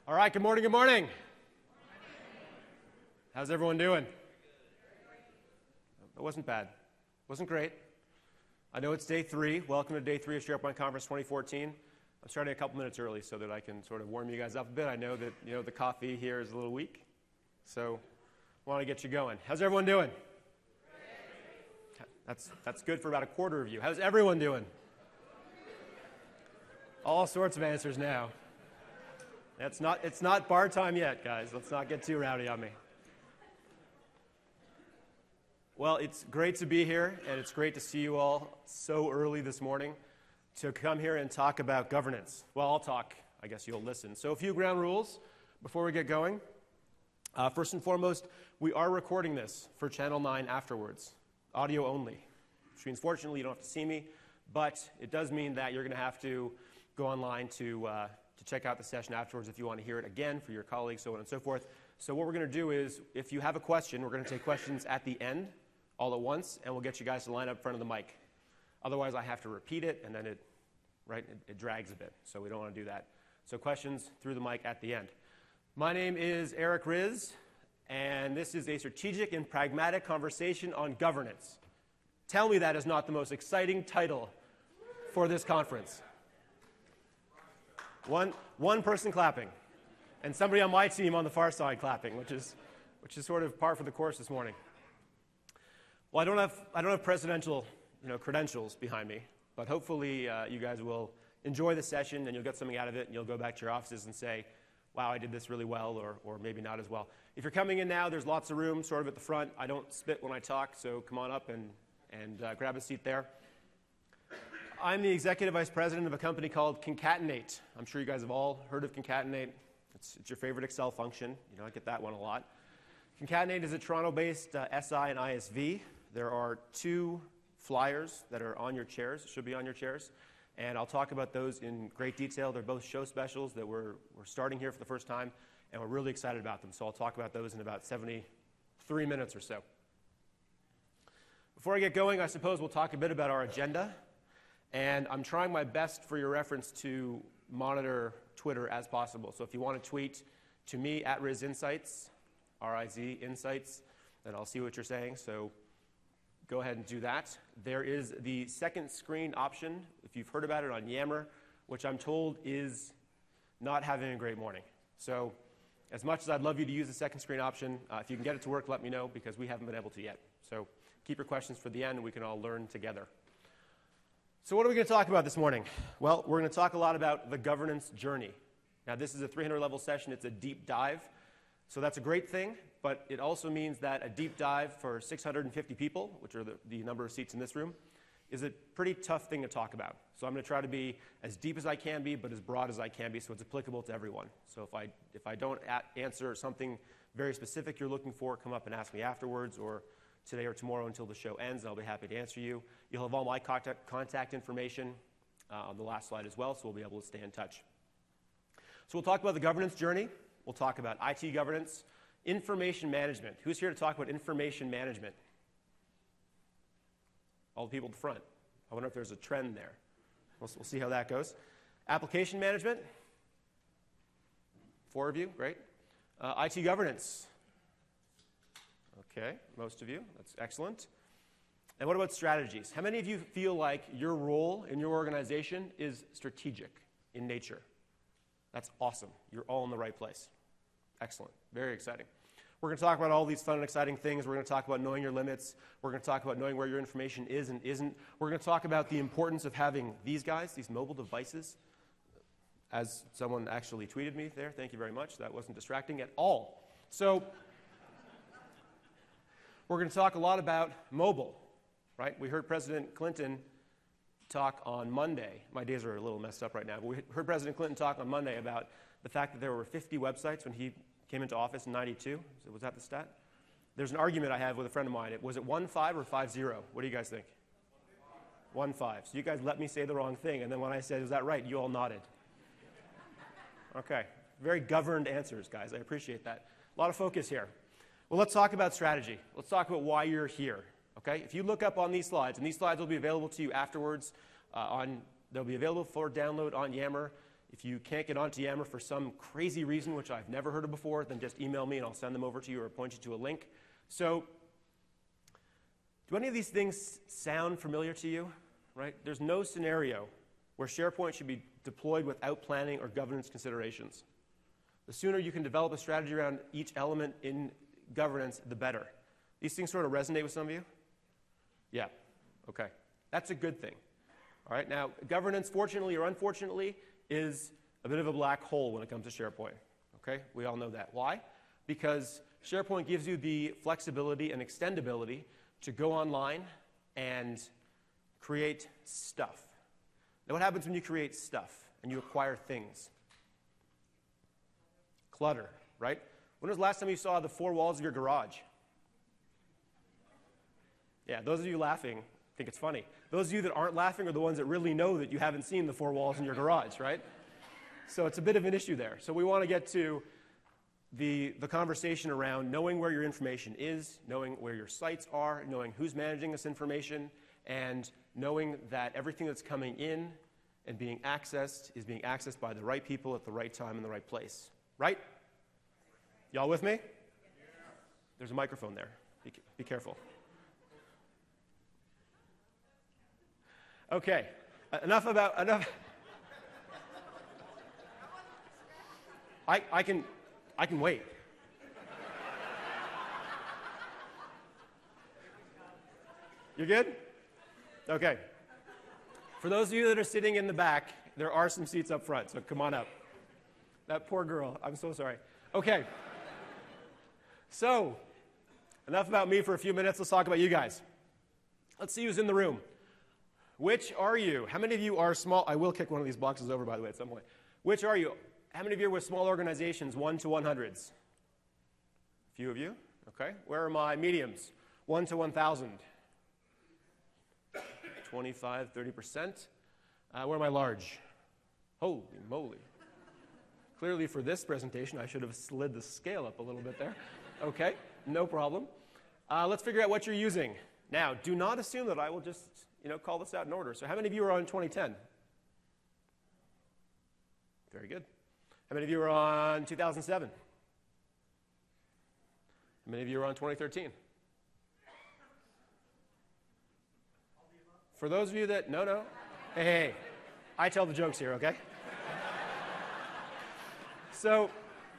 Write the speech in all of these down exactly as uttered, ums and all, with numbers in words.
All right, good morning, good morning. How's everyone doing? It wasn't bad. Wasn't great. I know it's day three. Welcome to day three of SharePoint Conference twenty fourteen. I'm starting a couple minutes early so that I can sort of warm you guys up a bit. I know that, you know, the coffee here is a little weak, so I want to get you going. How's everyone doing? That's, that's good for about a quarter of you. How's everyone doing? All sorts of answers now. It's not, it's not bar time yet, guys. Let's not get too rowdy on me. Well, it's great to be here, and it's great to see you all so early this morning to come here and talk about governance. Well, I'll talk. I guess you'll listen. So a few ground rules before we get going. Uh, first and foremost, we are recording this for Channel nine afterwards, audio only, which means fortunately you don't have to see me, but it does mean that you're going to have to go online to uh, to check out the session afterwards if you want to hear it again for your colleagues, so on and so forth. So what we're going to do is, if you have a question, we're going to take questions at the end, all at once, and we'll get you guys to line up in front of the mic. Otherwise, I have to repeat it, and then it, right, it, it drags a bit, so we don't want to do that. So questions through the mic at the end. My name is Eric Riz, and this is a strategic and pragmatic conversation on governance. Tell me that is not the most exciting title for this conference. One, one person clapping, and somebody on my team on the far side clapping, which is, which is sort of par for the course this morning. Well, I don't have, I don't have presidential you know, credentials behind me, but hopefully uh, you guys will enjoy the session and you'll get something out of it and you'll go back to your offices and say, wow, I did this really well, or, or maybe not as well. If you're coming in now, there's lots of room sort of at the front. I don't spit when I talk, so come on up and, and uh, grab a seat there. I'm the executive vice president of a company called Concatenate. I'm sure you guys have all heard of Concatenate. It's, it's your favorite Excel function. You know, I get that one a lot. Concatenate is a Toronto-based uh, S I and I S V. There are two flyers that are on your chairs, should be on your chairs, and I'll talk about those in great detail. They're both show specials that we're, we're starting here for the first time, and we're really excited about them, so I'll talk about those in about seventy-three minutes or so. Before I get going, I suppose we'll talk a bit about our agenda. And I'm trying my best for your reference to monitor Twitter as possible. So if you want to tweet to me at Riz Insights, R I Z Insights, then I'll see what you're saying. So go ahead and do that. There is the second screen option, if you've heard about it, on Yammer, which I'm told is not having a great morning. So as much as I'd love you to use the second screen option, uh, if you can get it to work, let me know, because we haven't been able to yet. So keep your questions for the end, and we can all learn together. So what are we going to talk about this morning? Well, we're going to talk a lot about the governance journey. Now, this is a three hundred level session. It's a deep dive. So that's a great thing, but it also means that a deep dive for six hundred fifty people, which are the, the number of seats in this room, is a pretty tough thing to talk about. So I'm going to try to be as deep as I can be, but as broad as I can be, so it's applicable to everyone. So if I, if I don't answer something very specific you're looking for, come up and ask me afterwards, or today or tomorrow until the show ends, and I'll be happy to answer you. You'll have all my contact, contact information uh, on the last slide as well, so we'll be able to stay in touch. So we'll talk about the governance journey. We'll talk about I T governance, information management. Who's here to talk about information management? All the people at the front. I wonder if there's a trend there. We'll, we'll see how that goes. Application management. Four of you, great. Uh, I T governance. Okay, most of you. That's excellent. And what about strategies? How many of you feel like your role in your organization is strategic in nature? That's awesome. You're all in the right place. Excellent. Very exciting. We're going to talk about all these fun and exciting things. We're going to talk about knowing your limits. We're going to talk about knowing where your information is and isn't. We're going to talk about the importance of having these guys, these mobile devices. As someone actually tweeted me there, thank you very much. That wasn't distracting at all. So we're going to talk a lot about mobile, right? We heard President Clinton talk on Monday. My days are a little messed up right now, but we heard President Clinton talk on Monday about the fact that there were fifty websites when he came into office in ninety-two. So was that the stat? There's an argument I have with a friend of mine. Was it one five or five zero? What do you guys think? one five. So you guys let me say the wrong thing, and then when I said, is that right, you all nodded. Okay. Very governed answers, guys. I appreciate that. A lot of focus here. Well, let's talk about strategy. Let's talk about why you're here. Okay? If you look up on these slides, and these slides will be available to you afterwards, uh, on, they'll be available for download on Yammer. If you can't get onto Yammer for some crazy reason, which I've never heard of before, then just email me and I'll send them over to you or point you to a link. So, do any of these things sound familiar to you? Right? There's no scenario where SharePoint should be deployed without planning or governance considerations. The sooner you can develop a strategy around each element in governance, the better. These things sort of resonate with some of you? Yeah. Okay. That's a good thing. All right. Now, governance, fortunately or unfortunately, is a bit of a black hole when it comes to SharePoint. Okay? We all know that. Why? Because SharePoint gives you the flexibility and extendability to go online and create stuff. Now, what happens when you create stuff and you acquire things? Clutter, right? When was the last time you saw the four walls of your garage? Yeah, those of you laughing think it's funny. Those of you that aren't laughing are the ones that really know that you haven't seen the four walls in your garage, right? So it's a bit of an issue there. So we want to get to the, the conversation around knowing where your information is, knowing where your sites are, knowing who's managing this information, and knowing that everything that's coming in and being accessed is being accessed by the right people at the right time in the right place. Right? Y'all with me? There's a microphone there. Be, be careful. Okay. Uh, enough about enough. I I can I can wait. You're good? Okay. For those of you that are sitting in the back, there are some seats up front, so come on up. That poor girl. I'm so sorry. Okay. So, enough about me for a few minutes. Let's talk about you guys. Let's see who's in the room. Which are you? How many of you are small? I will kick one of these boxes over, by the way, at some point. Which are you? How many of you are with small organizations, one to one hundreds? A few of you. Okay. Where are my mediums? one to one thousand. twenty-five, thirty percent. Uh, where am I large? Holy moly. Clearly for this presentation, I should have slid the scale up a little bit there. Okay, no problem. Uh, let's figure out what you're using. Now, do not assume that I will just, you know, call this out in order. So how many of you are on twenty ten? Very good. How many of you are on two thousand seven? How many of you are on twenty thirteen? For those of you that, no, no. Hey, hey, I tell the jokes here, okay? So,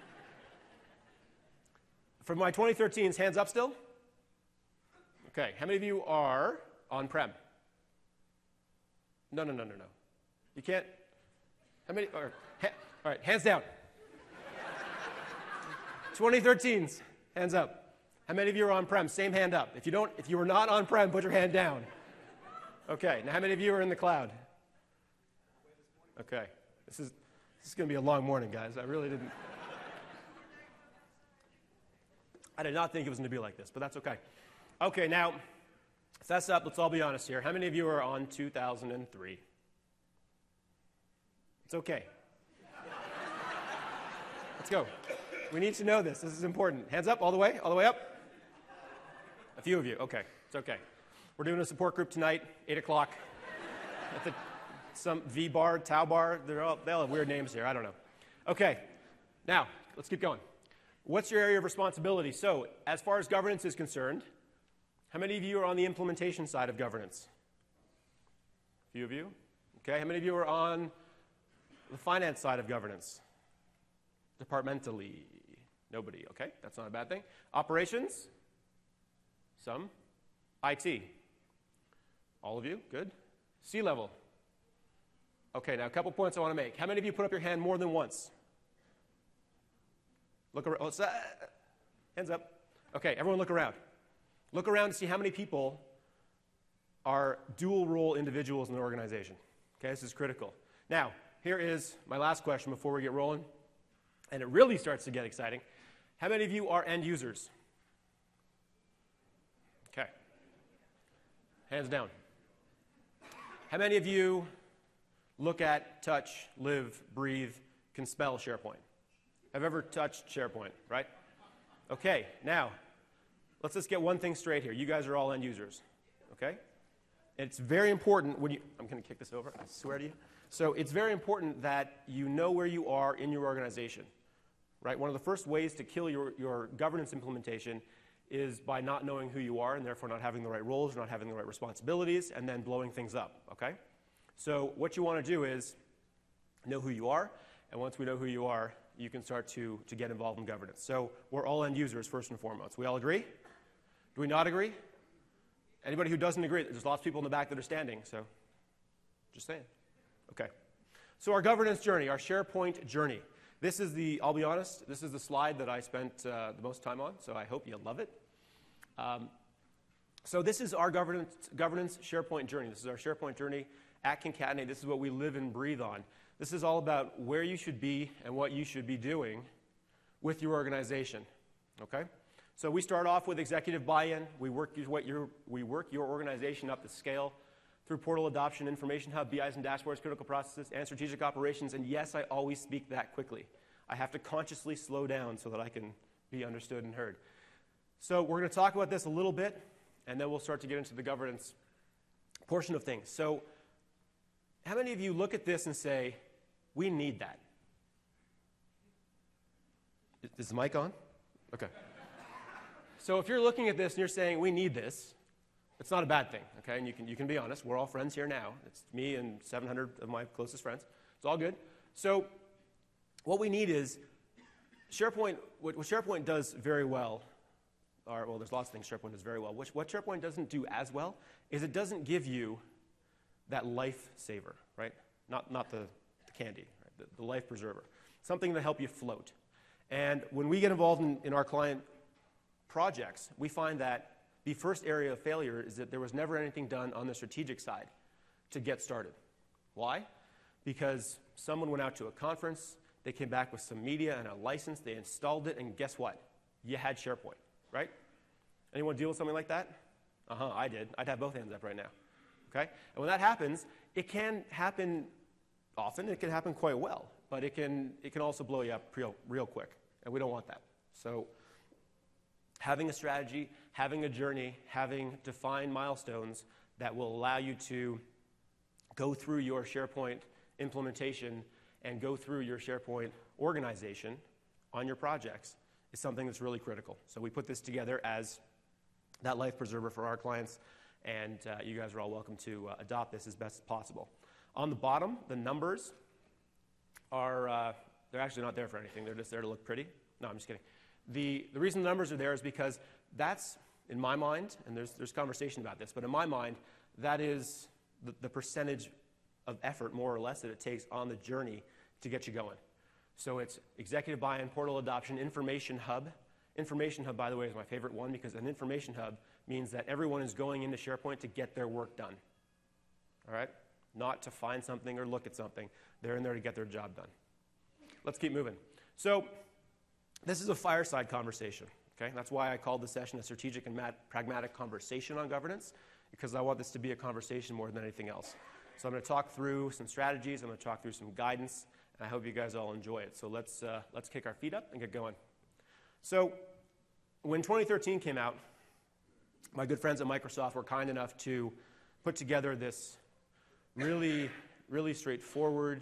for my twenty thirteens, hands up still? Okay, how many of you are on-prem? No, no, no, no, no. You can't, how many, or, ha, all right, hands down. twenty thirteens, hands up. How many of you are on-prem? Same hand up. If you don't, if you are not on-prem, put your hand down. Okay, now how many of you are in the cloud? Okay, this is, this is going to be a long morning, guys. I really didn't. I did not think it was going to be like this, but that's okay. Okay, now, fess up. Let's all be honest here. How many of you are on two thousand three? It's okay. Let's go. We need to know this. This is important. Hands up, all the way, all the way up. A few of you. Okay, it's okay. We're doing a support group tonight, eight o'clock. At the, some V-bar, Tau bar. They're all, they all have weird names here. I don't know. Okay, now, let's keep going. What's your area of responsibility? So, as far as governance is concerned, how many of you are on the implementation side of governance? A few of you. Okay, how many of you are on the finance side of governance? Departmentally? Nobody. Okay, that's not a bad thing. Operations? Some. I T? All of you? Good. C-level? Okay, now a couple points I want to make. How many of you put up your hand more than once? Look around. Oh, uh, hands up. Okay, everyone look around. Look around to see how many people are dual role individuals in the organization. Okay, this is critical. Now, here is my last question before we get rolling, and it really starts to get exciting. How many of you are end users? Okay. Hands down. How many of you look at, touch, live, breathe, can spell SharePoint? Have ever touched SharePoint, right? Okay, now, let's just get one thing straight here. You guys are all end users, okay? It's very important when you, I'm going to kick this over, I swear to you. So it's very important that you know where you are in your organization, right? One of the first ways to kill your, your governance implementation is by not knowing who you are and therefore not having the right roles, not having the right responsibilities, and then blowing things up, okay? So what you want to do is know who you are, and once we know who you are, you can start to, to get involved in governance. So we're all end users first and foremost. We all agree? Do we not agree? Anybody who doesn't agree? There's lots of people in the back that are standing, so just saying. Okay. So our governance journey, our SharePoint journey. This is the, I'll be honest, this is the slide that I spent uh, the most time on, so I hope you love it. Um, so this is our governance, governance SharePoint journey. This is our SharePoint journey at Concatenate. This is what we live and breathe on. This is all about where you should be and what you should be doing with your organization, okay? So we start off with executive buy-in. We work your, we work your organization up to scale through portal adoption, information hub, B Is and dashboards, critical processes, and strategic operations. And yes, I always speak that quickly. I have to consciously slow down so that I can be understood and heard. So we're going to talk about this a little bit, and then we'll start to get into the governance portion of things. So how many of you look at this and say, we need that? Is the mic on? Okay. So if you're looking at this and you're saying, we need this, it's not a bad thing, okay? And you can, you can be honest. We're all friends here now. It's me and seven hundred of my closest friends. It's all good. So what we need is SharePoint, what, what SharePoint does very well, or, well, there's lots of things SharePoint does very well. Which, what SharePoint doesn't do as well is it doesn't give you that lifesaver, right? Not, not the, the candy, right? the, the life preserver. Something to help you float. And when we get involved in, in our client projects, we find that the first area of failure is that there was never anything done on the strategic side to get started. Why? Because someone went out to a conference, they came back with some media and a license, they installed it, and guess what? You had SharePoint, right? Anyone deal with something like that? Uh-huh, I did. I'd have both hands up right now, okay? And when that happens, it can happen often, it can happen quite well, but it can, it can also blow you up real, real quick, and we don't want that. So having a strategy, having a journey, having defined milestones that will allow you to go through your SharePoint implementation and go through your SharePoint organization on your projects is something that's really critical. So we put this together as that life preserver for our clients, and uh, you guys are all welcome to uh, adopt this as best as possible. On the bottom, the numbers are, uh, they're actually not there for anything. They're just there to look pretty. No, I'm just kidding. The, the reason the numbers are there is because that's, in my mind, and there's, there's conversation about this, but in my mind, that is the, the percentage of effort, more or less, that it takes on the journey to get you going. So it's executive buy-in, portal adoption, information hub. Information hub, by the way, is my favorite one because an information hub means that everyone is going into SharePoint to get their work done, all right? Not to find something or look at something. They're in there to get their job done. Let's keep moving. So this is a fireside conversation, okay? That's why I called the session a strategic and pragmatic conversation on governance, because I want this to be a conversation more than anything else. So I'm going to talk through some strategies, I'm going to talk through some guidance, and I hope you guys all enjoy it. So let's, uh, let's kick our feet up and get going. So when twenty thirteen came out, my good friends at Microsoft were kind enough to put together this really, really straightforward,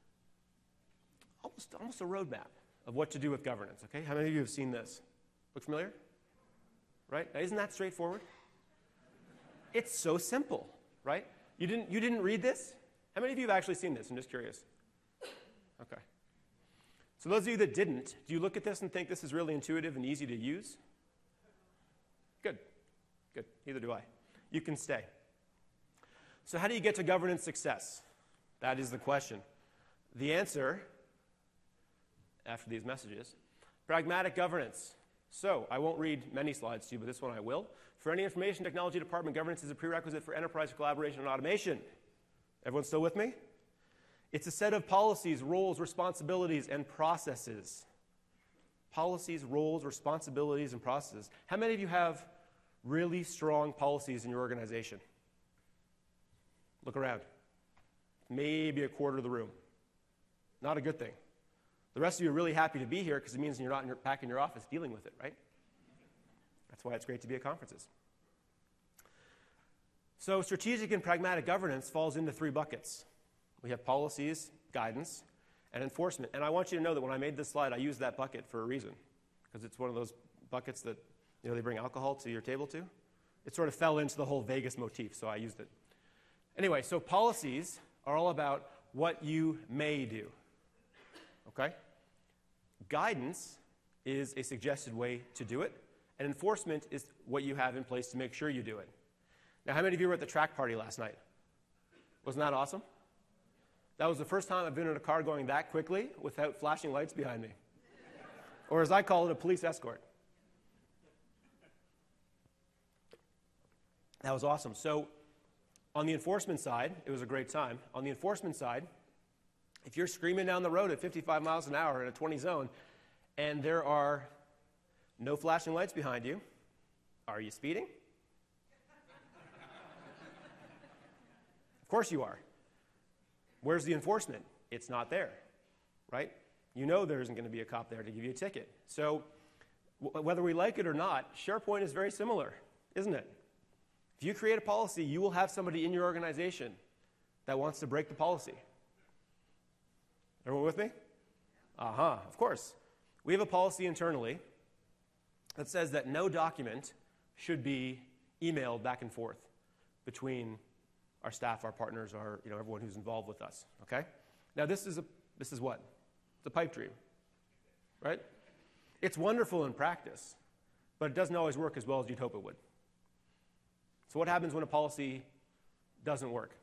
almost, almost a roadmap of what to do with governance, okay? How many of you have seen this? Look familiar? Right? Now, isn't that straightforward? It's so simple, right? You didn't, you didn't read this? How many of you have actually seen this? I'm just curious. Okay. So those of you that didn't, do you look at this and think this is really intuitive and easy to use? Good. Good. Neither do I. You can stay. So how do you get to governance success? That is the question. The answer, after these messages, pragmatic governance. So I won't read many slides to you, but this one I will. For any information technology department, governance is a prerequisite for enterprise collaboration and automation. Everyone still with me? It's a set of policies, roles, responsibilities, and processes. Policies, roles, responsibilities, and processes. How many of you have really strong policies in your organization? Look around. Maybe a quarter of the room. Not a good thing. The rest of you are really happy to be here because it means you're not in your, back in your office dealing with it, right? That's why it's great to be at conferences. So strategic and pragmatic governance falls into three buckets. We have policies, guidance, and enforcement. And I want you to know that when I made this slide, I used that bucket for a reason, because it's one of those buckets that, you know, they bring alcohol to your table to. It sort of fell into the whole Vegas motif, so I used it. Anyway, so policies are all about what you may do, okay? Guidance is a suggested way to do it, and enforcement is what you have in place to make sure you do it. Now, how many of you were at the track party last night? Wasn't that awesome? That was the first time I've been in a car going that quickly without flashing lights behind me. Or as I call it, a police escort. That was awesome. So on the enforcement side, it was a great time. On the enforcement side, if you're screaming down the road at fifty-five miles an hour in a twenty zone and there are no flashing lights behind you, are you speeding? Of course you are. Where's the enforcement? It's not there, right? You know there isn't going to be a cop there to give you a ticket. So w- whether we like it or not, SharePoint is very similar, isn't it? If you create a policy, you will have somebody in your organization that wants to break the policy. Everyone with me? Uh-huh, of course. We have a policy internally that says that no document should be emailed back and forth between our staff, our partners, our, you know, everyone who's involved with us, okay? Now this is a, this is what? It's a pipe dream, right? It's wonderful in practice, but it doesn't always work as well as you'd hope it would. So what happens when a policy doesn't work?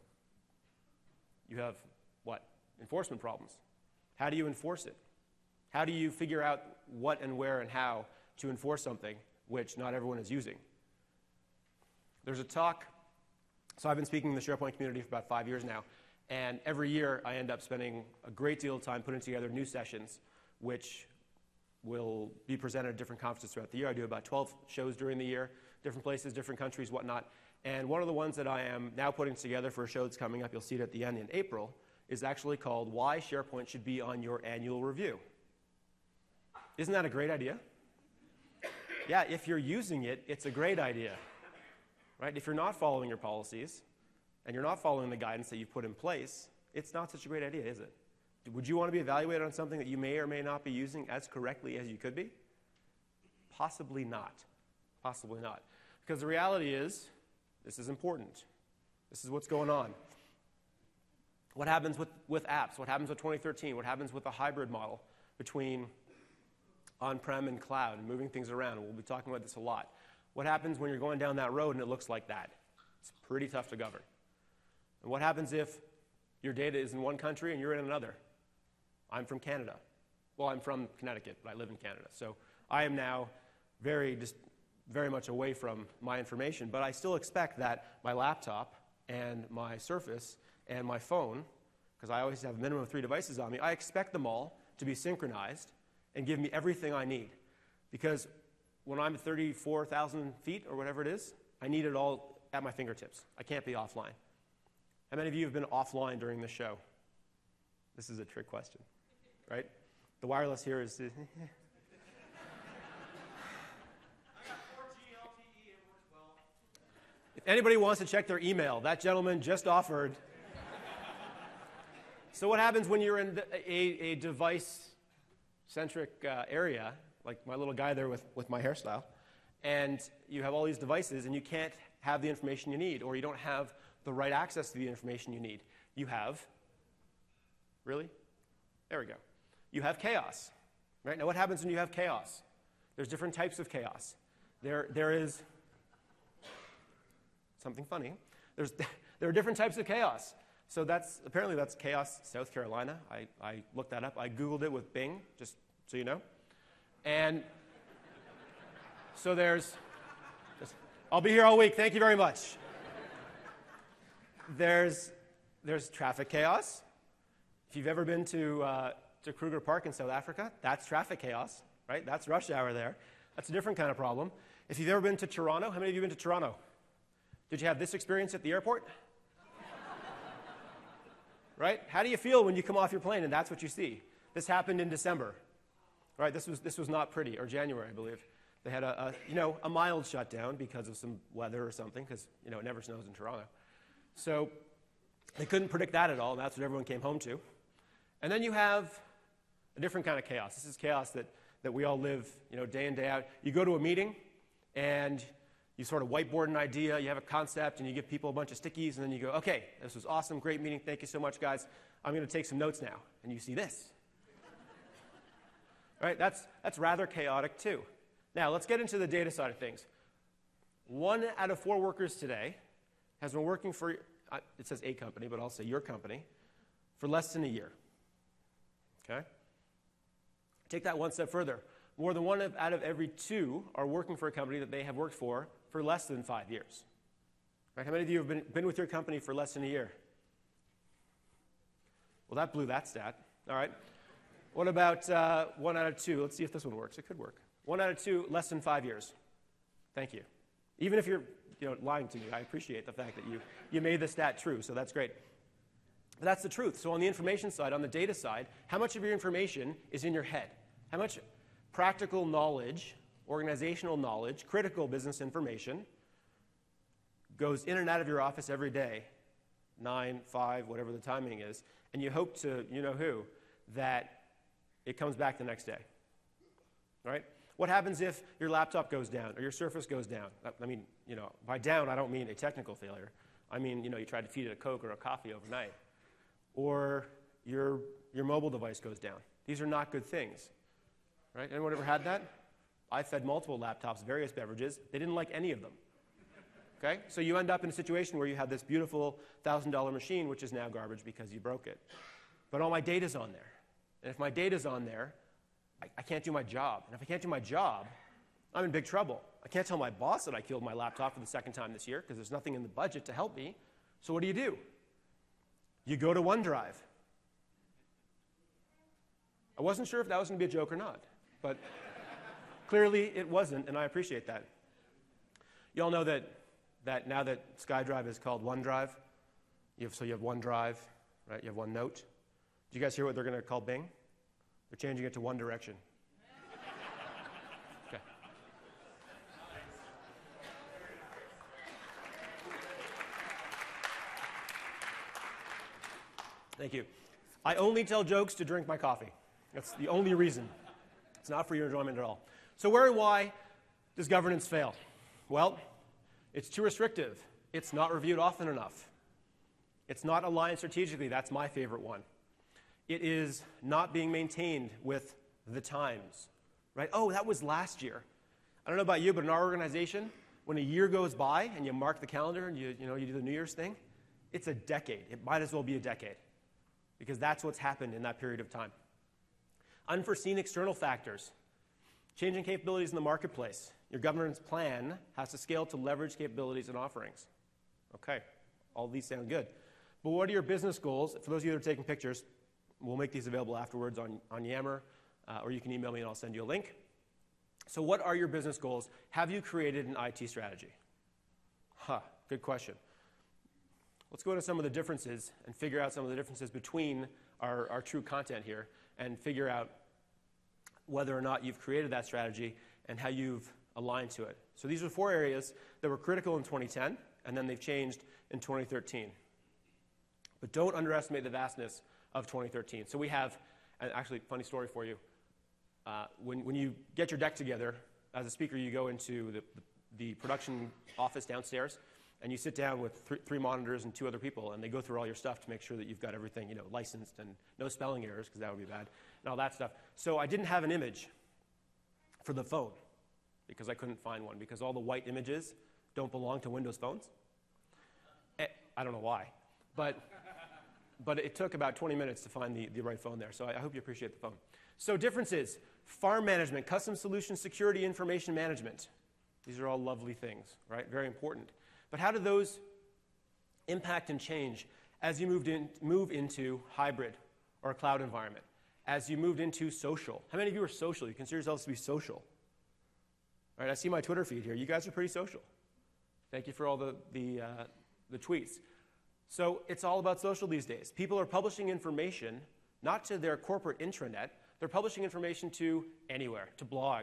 You have what? Enforcement problems. How do you enforce it? How do you figure out what and where and how to enforce something which not everyone is using? There's a talk. So I've been speaking in the SharePoint community for about five years now, and every year I end up spending a great deal of time putting together new sessions which will be presented at different conferences throughout the year. I do about twelve shows during the year, different places, different countries, whatnot. And one of the ones that I am now putting together for a show that's coming up, you'll see it at the end in April, is actually called Why SharePoint Should Be on Your Annual Review. Isn't that a great idea? Yeah, if you're using it, it's a great idea. Right? If you're not following your policies and you're not following the guidance that you've put in place, it's not such a great idea, is it? Would you want to be evaluated on something that you may or may not be using as correctly as you could be? Possibly not. Possibly not. Because the reality is, this is important. This is what's going on. What happens with, with apps? What happens with twenty thirteen? What happens with the hybrid model between on-prem and cloud and moving things around? And we'll be talking about this a lot. What happens when you're going down that road and it looks like that? It's pretty tough to govern. And what happens if your data is in one country and you're in another? I'm from Canada. Well, I'm from Connecticut, but I live in Canada. So I am now very, just very much away from my information, but I still expect that my laptop and my Surface and my phone, because I always have a minimum of three devices on me, I expect them all to be synchronized and give me everything I need. Because when I'm at thirty-four thousand feet or whatever it is, I need it all at my fingertips. I can't be offline. How many of you have been offline during the show? This is a trick question, right? The wireless here is... If anybody wants to check their email, that gentleman just offered. So what happens when you're in a, a device-centric uh, area, like my little guy there with, with my hairstyle, and you have all these devices and you can't have the information you need, or you don't have the right access to the information you need? You have, really? There we go. You have chaos, right? Now what happens when you have chaos? There's different types of chaos. There, there is something funny. There's, there are different types of chaos. So that's, apparently that's Chaos South Carolina. I, I looked that up. I Googled it with Bing, just so you know. And so there's, just, I'll be here all week. Thank you very much. There's, there's traffic chaos. If you've ever been to, uh, to Kruger Park in South Africa, that's traffic chaos, right? That's rush hour there. That's a different kind of problem. If you've ever been to Toronto, how many of you have been to Toronto? Did you have this experience at the airport? Right? How do you feel when you come off your plane and that's what you see? This happened in December. Right? This was, this was not pretty, or January, I believe. They had a, a, you know, a mild shutdown because of some weather or something, because you know, it never snows in Toronto. So they couldn't predict that at all, and that's what everyone came home to. And then you have a different kind of chaos. This is chaos that, that we all live, you know, day in, day out. You go to a meeting, and you sort of whiteboard an idea, you have a concept, and you give people a bunch of stickies, and then you go, okay, this was awesome, great meeting, thank you so much, guys. I'm going to take some notes now. And you see this. Right? That's, that's rather chaotic, too. Now, let's get into the data side of things. One out of four workers today has been working for, it says a company, but I'll say your company, for less than a year. Okay? Take that one step further. More than one out of every two are working for a company that they have worked for for less than five years. Right? How many of you have been, been with your company for less than a year? Well, that blew that stat. All right. What about uh, one out of two? Let's see if this one works. It could work. One out of two, less than five years. Thank you. Even if you're you know, lying to me, I appreciate the fact that you, you made the stat true, so that's great. But that's the truth. So on the information side, on the data side, how much of your information is in your head? How much practical knowledge, organizational knowledge, critical business information goes in and out of your office every day, nine, five, whatever the timing is, and you hope to, you know who, that it comes back the next day, right? What happens if your laptop goes down or your Surface goes down? I mean, you know, by down, I don't mean a technical failure. I mean, you know, you tried to feed it a Coke or a coffee overnight. Or your, your mobile device goes down. These are not good things, right? Anyone ever had that? I fed multiple laptops, various beverages. They didn't like any of them, okay? So you end up in a situation where you have this beautiful one thousand dollar machine, which is now garbage because you broke it. But all my data's on there. And if my data's on there, I, I can't do my job. And if I can't do my job, I'm in big trouble. I can't tell my boss that I killed my laptop for the second time this year because there's nothing in the budget to help me. So what do you do? You go to OneDrive. I wasn't sure if that was going to be a joke or not, but clearly it wasn't, and I appreciate that. You all know that, that now that SkyDrive is called OneDrive, you have, so you have OneDrive, right? You have OneNote. Did you guys hear what they're going to call Bing? They're changing it to One Direction. Okay. Thank you. I only tell jokes to drink my coffee. That's the only reason. It's not for your enjoyment at all. So where and why does governance fail? Well, it's too restrictive. It's not reviewed often enough. It's not aligned strategically. That's my favorite one. It is not being maintained with the times, right? Oh, that was last year. I don't know about you, but in our organization, when a year goes by and you mark the calendar and you, you, know, you do the New Year's thing, it's a decade. It might as well be a decade because that's what's happened in that period of time. Unforeseen external factors, changing capabilities in the marketplace. Your governance plan has to scale to leverage capabilities and offerings. Okay, all these sound good. But what are your business goals? For those of you that are taking pictures, we'll make these available afterwards on, on Yammer, uh, or you can email me and I'll send you a link. So what are your business goals? Have you created an I T strategy? Huh, good question. Let's go into some of the differences and figure out some of the differences between our, our true content here and figure out whether or not you've created that strategy and how you've aligned to it. So these are four areas that were critical in twenty ten, and then they've changed in twenty thirteen. But don't underestimate the vastness of twenty thirteen. So we have, and actually, funny story for you. Uh, when, when you get your deck together, as a speaker, you go into the, the, the production office downstairs, and you sit down with th three monitors and two other people, and they go through all your stuff to make sure that you've got everything, you know, licensed and no spelling errors, because that would be bad, and all that stuff. So I didn't have an image for the phone, because I couldn't find one, because all the white images don't belong to Windows phones. I don't know why, but... But it took about twenty minutes to find the, the right phone there, so I, I hope you appreciate the phone. So differences, farm management, custom solution security, information management. These are all lovely things, right? Very important. But how do those impact and change as you moved in, move into hybrid or a cloud environment? As you moved into social? How many of you are social? You consider yourselves to be social? All right, I see my Twitter feed here. You guys are pretty social. Thank you for all the, the, uh, the tweets. So it's all about social these days. People are publishing information, not to their corporate intranet. They're publishing information to anywhere, to blogs,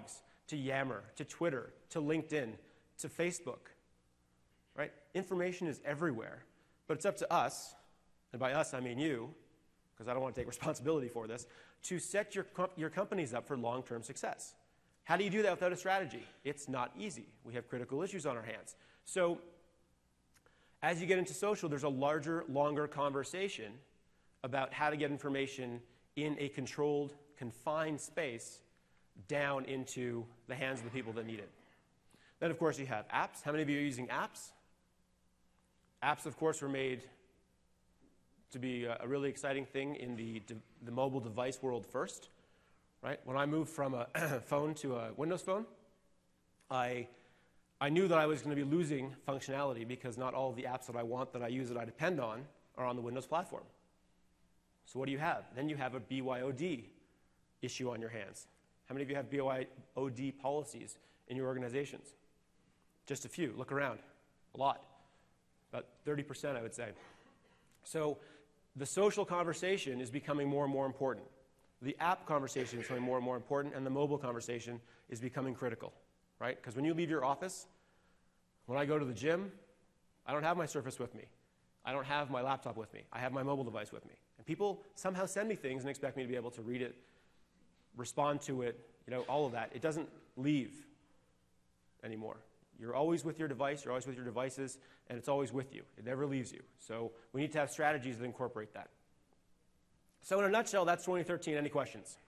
to Yammer, to Twitter, to LinkedIn, to Facebook, right? Information is everywhere, but it's up to us, and by us I mean you, because I don't want to take responsibility for this, to set your, your companies up for long-term success. How do you do that without a strategy? It's not easy. We have critical issues on our hands. So as you get into social, there's a larger, longer conversation about how to get information in a controlled, confined space down into the hands of the people that need it. Then, of course, you have apps. How many of you are using apps? Apps, of course, were made to be a, a really exciting thing in the, de the mobile device world first. Right? When I moved from a phone to a Windows phone, I, I knew that I was going to be losing functionality because not all of the apps that I want, that I use, that I depend on, are on the Windows platform. So what do you have? Then you have a B Y O D issue on your hands. How many of you have B Y O D policies in your organizations? Just a few. Look around. A lot. About thirty percent, I would say. So the social conversation is becoming more and more important. The app conversation is becoming more and more important, and the mobile conversation is becoming critical, right? Because when you leave your office, when I go to the gym, I don't have my Surface with me. I don't have my laptop with me. I have my mobile device with me. And people somehow send me things and expect me to be able to read it, respond to it, you know, all of that. It doesn't leave anymore. You're always with your device, you're always with your devices, and it's always with you. It never leaves you. So we need to have strategies that incorporate that. So in a nutshell, that's twenty thirteen. Any questions?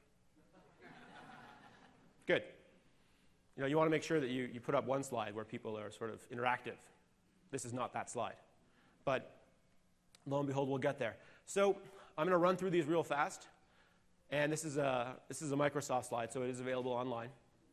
Good. You know, you want to make sure that you, you put up one slide where people are sort of interactive. This is not that slide. But lo and behold, we'll get there. So I'm going to run through these real fast. And this is a, this is a Microsoft slide, so it is available online.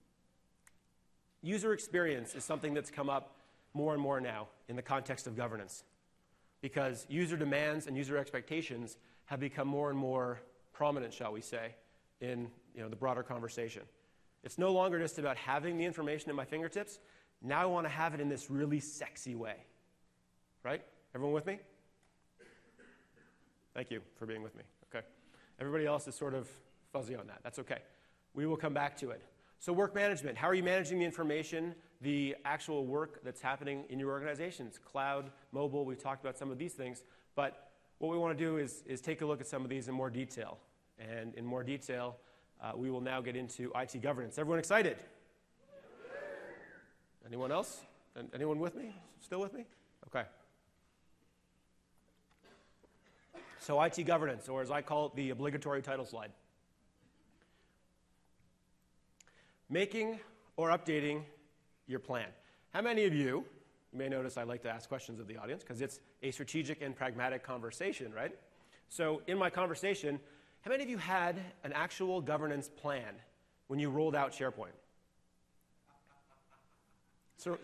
User experience is something that's come up more and more now in the context of governance, because user demands and user expectations have become more and more prominent, shall we say, in you know, the broader conversation. It's no longer just about having the information at my fingertips. Now I want to have it in this really sexy way. Right? Everyone with me? Thank you for being with me. Okay. Everybody else is sort of fuzzy on that. That's okay. We will come back to it. So work management. How are you managing the information, the actual work that's happening in your organizations? Cloud, mobile, we've talked about some of these things. But what we want to do is, is take a look at some of these in more detail. And in more detail, uh, we will now get into I T governance. Everyone excited? Anyone else? Anyone with me? Still with me? Okay. So I T governance, or as I call it, the obligatory title slide. Making or updating your plan. How many of you, you may notice I like to ask questions of the audience because it's a strategic and pragmatic conversation, right? So in my conversation, how many of you had an actual governance plan when you rolled out SharePoint? So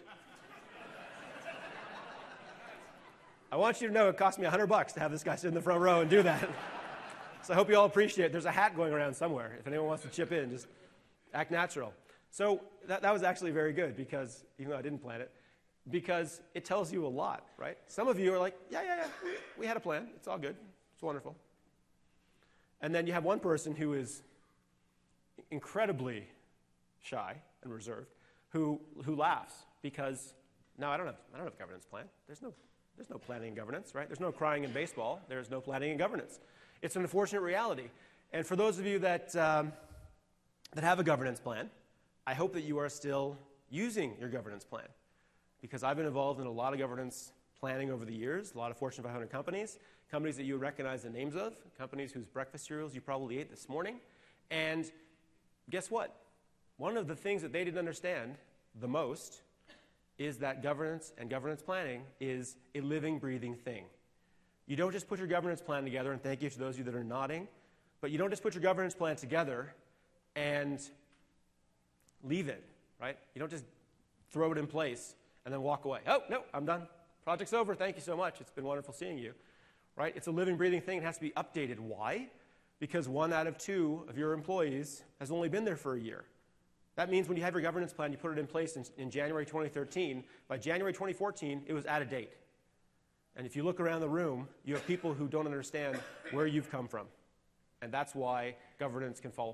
I want you to know it cost me a hundred bucks to have this guy sit in the front row and do that. So I hope you all appreciate it. There's a hat going around somewhere. If anyone wants to chip in, just act natural. So that, that was actually very good, because even though I didn't plan it, because it tells you a lot, right? Some of you are like, yeah, yeah, yeah, we had a plan. It's all good. It's wonderful. And then you have one person who is incredibly shy and reserved, who, who laughs because, no, I don't have, I don't have a governance plan. There's no, there's no planning and governance, right? There's no crying in baseball. There's no planning and governance. It's an unfortunate reality. And for those of you that, um, that have a governance plan, I hope that you are still using your governance plan, because I've been involved in a lot of governance planning over the years, a lot of Fortune five hundred companies, companies that you recognize the names of, companies whose breakfast cereals you probably ate this morning. And guess what? One of the things that they didn't understand the most is that governance and governance planning is a living, breathing thing. You don't just put your governance plan together, and thank you to those of you that are nodding, but you don't just put your governance plan together and leave it, right? You don't just throw it in place and then walk away. Oh, no, I'm done. Project's over. Thank you so much. It's been wonderful seeing you, right? It's a living, breathing thing. It has to be updated. Why? Because one out of two of your employees has only been there for a year. That means when you have your governance plan, you put it in place in, in January twenty thirteen. By January twenty fourteen, it was out of date. And if you look around the room, you have people who don't understand where you've come from. And that's why governance can fall apart.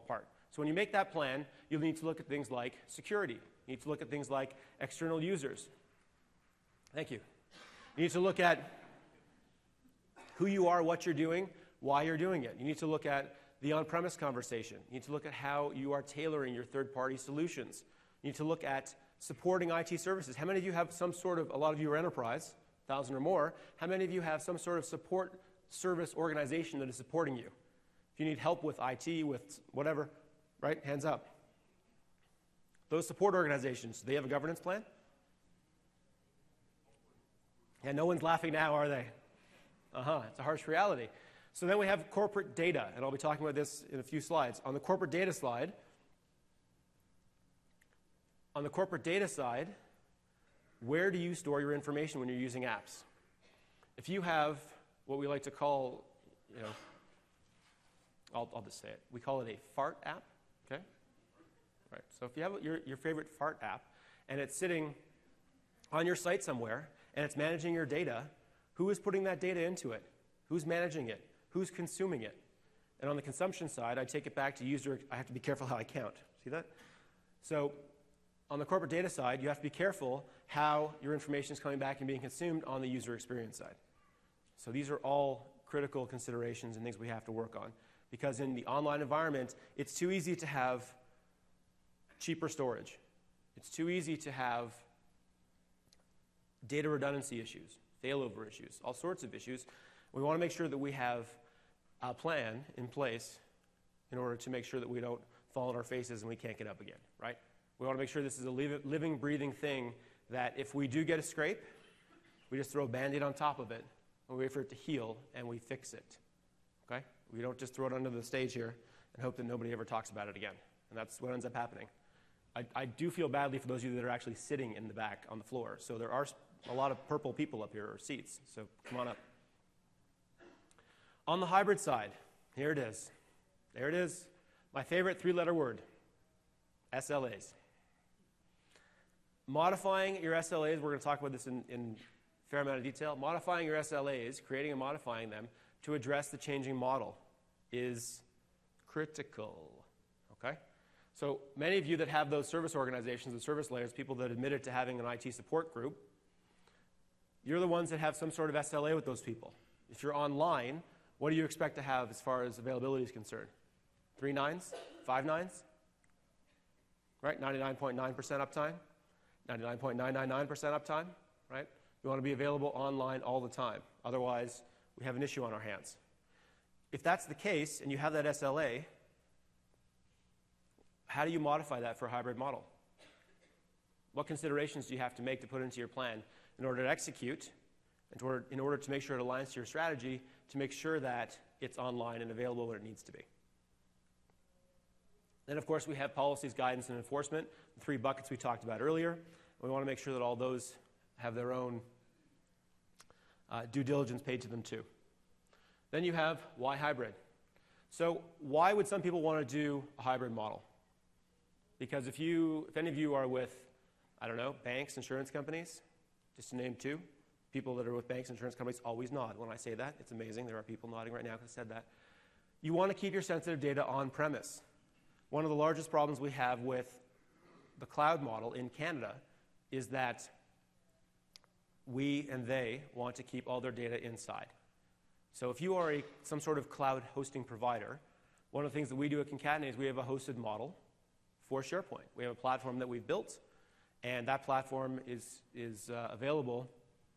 So when you make that plan, you'll need to look at things like security. You need to look at things like external users. Thank you. You need to look at who you are, what you're doing, why you're doing it. You need to look at the on-premise conversation. You need to look at how you are tailoring your third-party solutions. You need to look at supporting I T services. How many of you have some sort of, a lot of you are enterprise, one thousand or more, how many of you have some sort of support service organization that is supporting you? If you need help with I T, with whatever, right, hands up. Those support organizations, do they have a governance plan? Yeah, no one's laughing now, are they? Uh-huh, it's a harsh reality. So then we have corporate data, and I'll be talking about this in a few slides. On the corporate data slide, on the corporate data side, where do you store your information when you're using apps? If you have what we like to call, you know, I'll, I'll just say it. We call it a fart app, okay? Right. So if you have your, your favorite fart app, and it's sitting on your site somewhere, and it's managing your data, who is putting that data into it? Who's managing it? Who's consuming it? And on the consumption side, I take it back to user, I have to be careful how I count. See that? So on the corporate data side, you have to be careful how your information is coming back and being consumed on the user experience side. So these are all critical considerations and things we have to work on. Because in the online environment, it's too easy to have cheaper storage. It's too easy to have data redundancy issues, failover issues, all sorts of issues. We want to make sure that we have a plan in place in order to make sure that we don't fall on our faces and we can't get up again, right? We want to make sure this is a living, breathing thing that if we do get a scrape, we just throw a Band-Aid on top of it and we wait for it to heal and we fix it, okay? We don't just throw it under the stage here and hope that nobody ever talks about it again. And that's what ends up happening. I, I do feel badly for those of you that are actually sitting in the back on the floor. So there are a lot of purple people up here, or seats, so come on up. On the hybrid side, here it is. There it is. My favorite three-letter word, S L As. Modifying your S L As, we're going to talk about this in, in a fair amount of detail. Modifying your S L As, creating and modifying them to address the changing model is critical, okay? So many of you that have those service organizations and service layers, people that admitted to having an I T support group, you're the ones that have some sort of S L A with those people. If you're online, what do you expect to have as far as availability is concerned? Three nines? Five nines? Right? ninety-nine point nine percent uptime? ninety-nine point nine nine nine percent uptime? Right? You want to be available online all the time. Otherwise, we have an issue on our hands. If that's the case, and you have that S L A, how do you modify that for a hybrid model? What considerations do you have to make to put into your plan in order to execute, in order, in order to make sure it aligns to your strategy, to make sure that it's online and available when it needs to be? Then, of course, we have policies, guidance, and enforcement, the three buckets we talked about earlier. We want to make sure that all those have their own uh, due diligence paid to them too. Then you have why hybrid. So why would some people want to do a hybrid model? Because if you, if any of you are with, I don't know, banks, insurance companies, just to name two, people that are with banks, insurance companies always nod when I say that. It's amazing. There are people nodding right now because I said that. You want to keep your sensitive data on premise. One of the largest problems we have with the cloud model in Canada is that we and they want to keep all their data inside. So if you are a, some sort of cloud hosting provider, one of the things that we do at Concatenate is we have a hosted model for SharePoint. We have a platform that we've built, and that platform is, is uh, available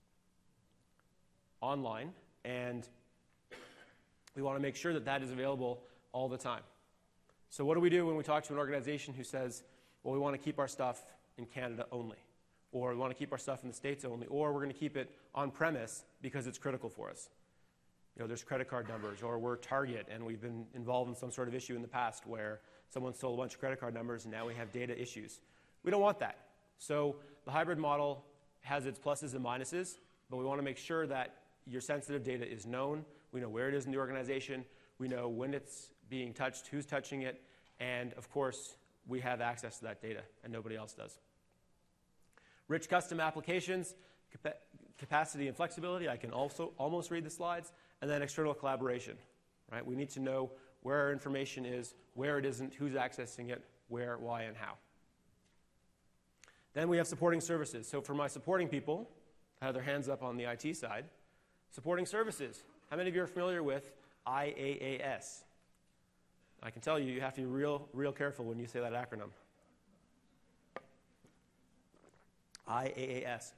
online, and we want to make sure that that is available all the time. So what do we do when we talk to an organization who says, well, we want to keep our stuff in Canada only, or we want to keep our stuff in the States only, or we're going to keep it on-premise because it's critical for us? You know, there's credit card numbers, or we're Target, and we've been involved in some sort of issue in the past where someone stole a bunch of credit card numbers, and now we have data issues. We don't want that. So the hybrid model has its pluses and minuses, but we want to make sure that your sensitive data is known. We know where it is in the organization. We know when it's being touched, who's touching it, and of course, we have access to that data, and nobody else does. Rich custom applications, capa capacity and flexibility. I can also almost read the slides. And then external collaboration, right? We need to know where our information is, where it isn't, who's accessing it, where, why, and how. Then we have supporting services. So for my supporting people, I have their hands up on the I T side. Supporting services. How many of you are familiar with I A A S? I can tell you, you have to be real, real careful when you say that acronym. I A A S.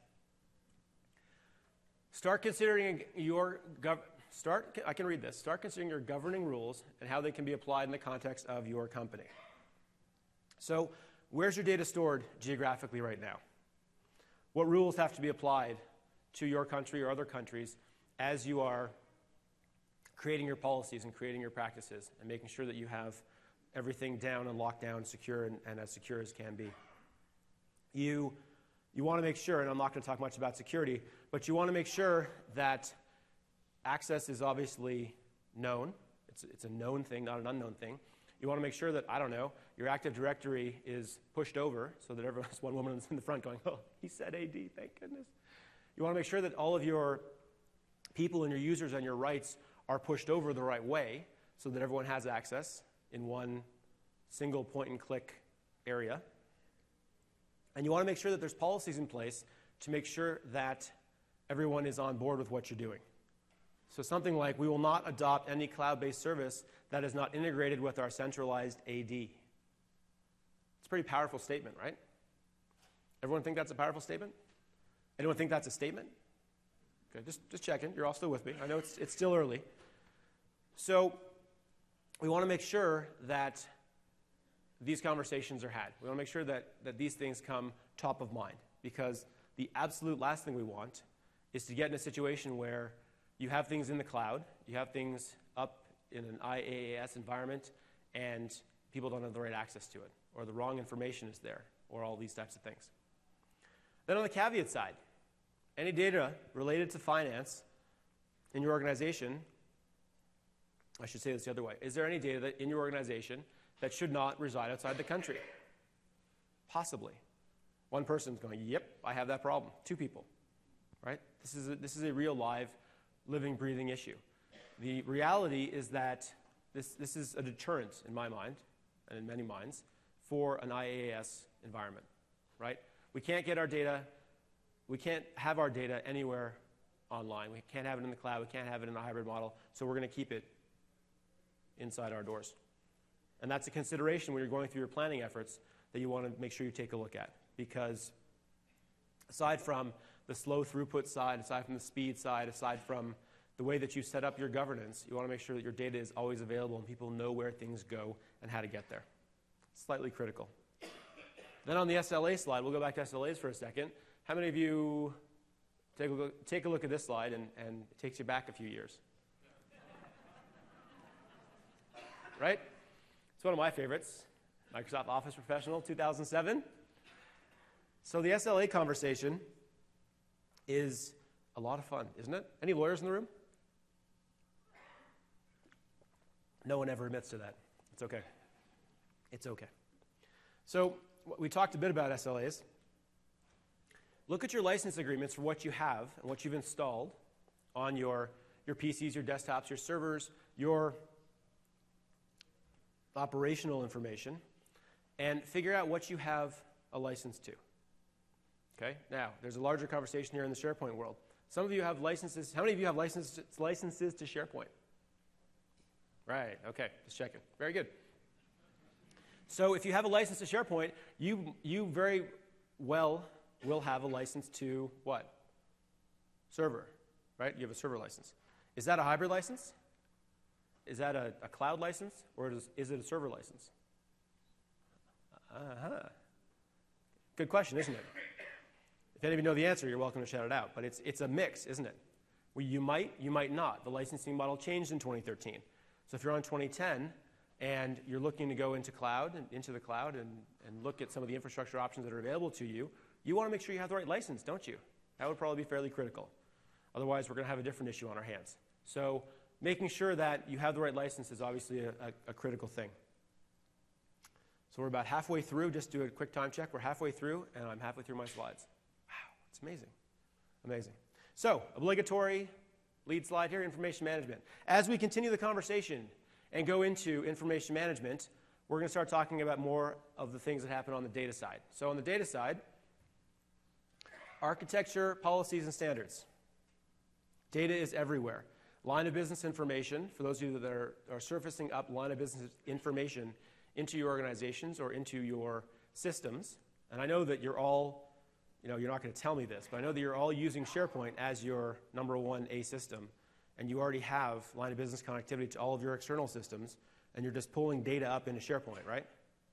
Start considering your gov start. I can read this. Start considering your governing rules and how they can be applied in the context of your company. So, where's your data stored geographically right now? What rules have to be applied to your country or other countries as you are creating your policies and creating your practices and making sure that you have everything down and locked down, secure, and, and as secure as can be? You, you want to make sure, and I'm not going to talk much about security, but you want to make sure that access is obviously known. It's, it's a known thing, not an unknown thing. You want to make sure that, I don't know, your Active Directory is pushed over so that everyone's one woman is in the front going, oh, he said A D, thank goodness. You want to make sure that all of your people and your users and your rights are pushed over the right way so that everyone has access in one single point-and-click area. And you want to make sure that there's policies in place to make sure that everyone is on board with what you're doing. So something like, we will not adopt any cloud-based service that is not integrated with our centralized A D. It's a pretty powerful statement, right? Everyone think that's a powerful statement? Anyone think that's a statement? Okay, just, just checking. You're all still with me. I know it's, it's still early. So we want to make sure that these conversations are had. We want to make sure that, that these things come top of mind, because the absolute last thing we want is to get in a situation where you have things in the cloud, you have things up in an I A A S environment, and people don't have the right access to it, or the wrong information is there, or all these types of things. Then on the caveat side, any data related to finance in your organization, I should say this the other way, is there any data that in your organization that should not reside outside the country? Possibly. One person's going, yep, I have that problem. Two people, right? This is a, this is a real live, living, breathing issue. The reality is that this, this is a deterrent in my mind, and in many minds, for an I A A S environment, right? We can't get our data, we can't have our data anywhere online. We can't have it in the cloud, we can't have it in a hybrid model, so we're going to keep it inside our doors. And that's a consideration when you're going through your planning efforts that you want to make sure you take a look at. Because aside from the slow throughput side, aside from the speed side, aside from the way that you set up your governance, you want to make sure that your data is always available and people know where things go and how to get there. Slightly critical. Then on the S L A slide, we'll go back to S L As for a second. How many of you take a look, take a look at this slide and, and it takes you back a few years? Right? It's one of my favorites. Microsoft Office Professional, two thousand seven. So the S L A conversation is a lot of fun, isn't it? Any lawyers in the room? No one ever admits to that. It's okay. It's okay. So we talked a bit about S L As. Look at your license agreements for what you have and what you've installed on your, your P Cs, your desktops, your servers, your operational information, and figure out what you have a license to. Okay? Now, there's a larger conversation here in the SharePoint world. Some of you have licenses. How many of you have licenses, licenses to SharePoint? Right. Okay. Just checking. Very good. So if you have a license to SharePoint, you, you very well will have a license to what? Server. Right? You have a server license. Is that a hybrid license? Is that a, a cloud license? Or is, is it a server license? Uh-huh. Good question, isn't it? If any of you know the answer, you're welcome to shout it out. But it's, it's a mix, isn't it? Well, you might, you might not. The licensing model changed in twenty thirteen. So if you're on twenty ten and you're looking to go into cloud and into the cloud and, and look at some of the infrastructure options that are available to you, you want to make sure you have the right license, don't you? That would probably be fairly critical. Otherwise, we're going to have a different issue on our hands. So making sure that you have the right license is obviously a, a, a critical thing. So we're about halfway through. Just do a quick time check. We're halfway through, and I'm halfway through my slides. Wow, it's amazing. Amazing. So, obligatory lead slide here, information management. As we continue the conversation, and go into information management, we're going to start talking about more of the things that happen on the data side. So on the data side, architecture, policies, and standards. Data is everywhere. Line of business information, for those of you that are, are surfacing up line of business information into your organizations or into your systems, and I know that you're all, you know, you're not going to tell me this, but I know that you're all using SharePoint as your number one A system, and you already have line of business connectivity to all of your external systems, and you're just pulling data up into SharePoint, right?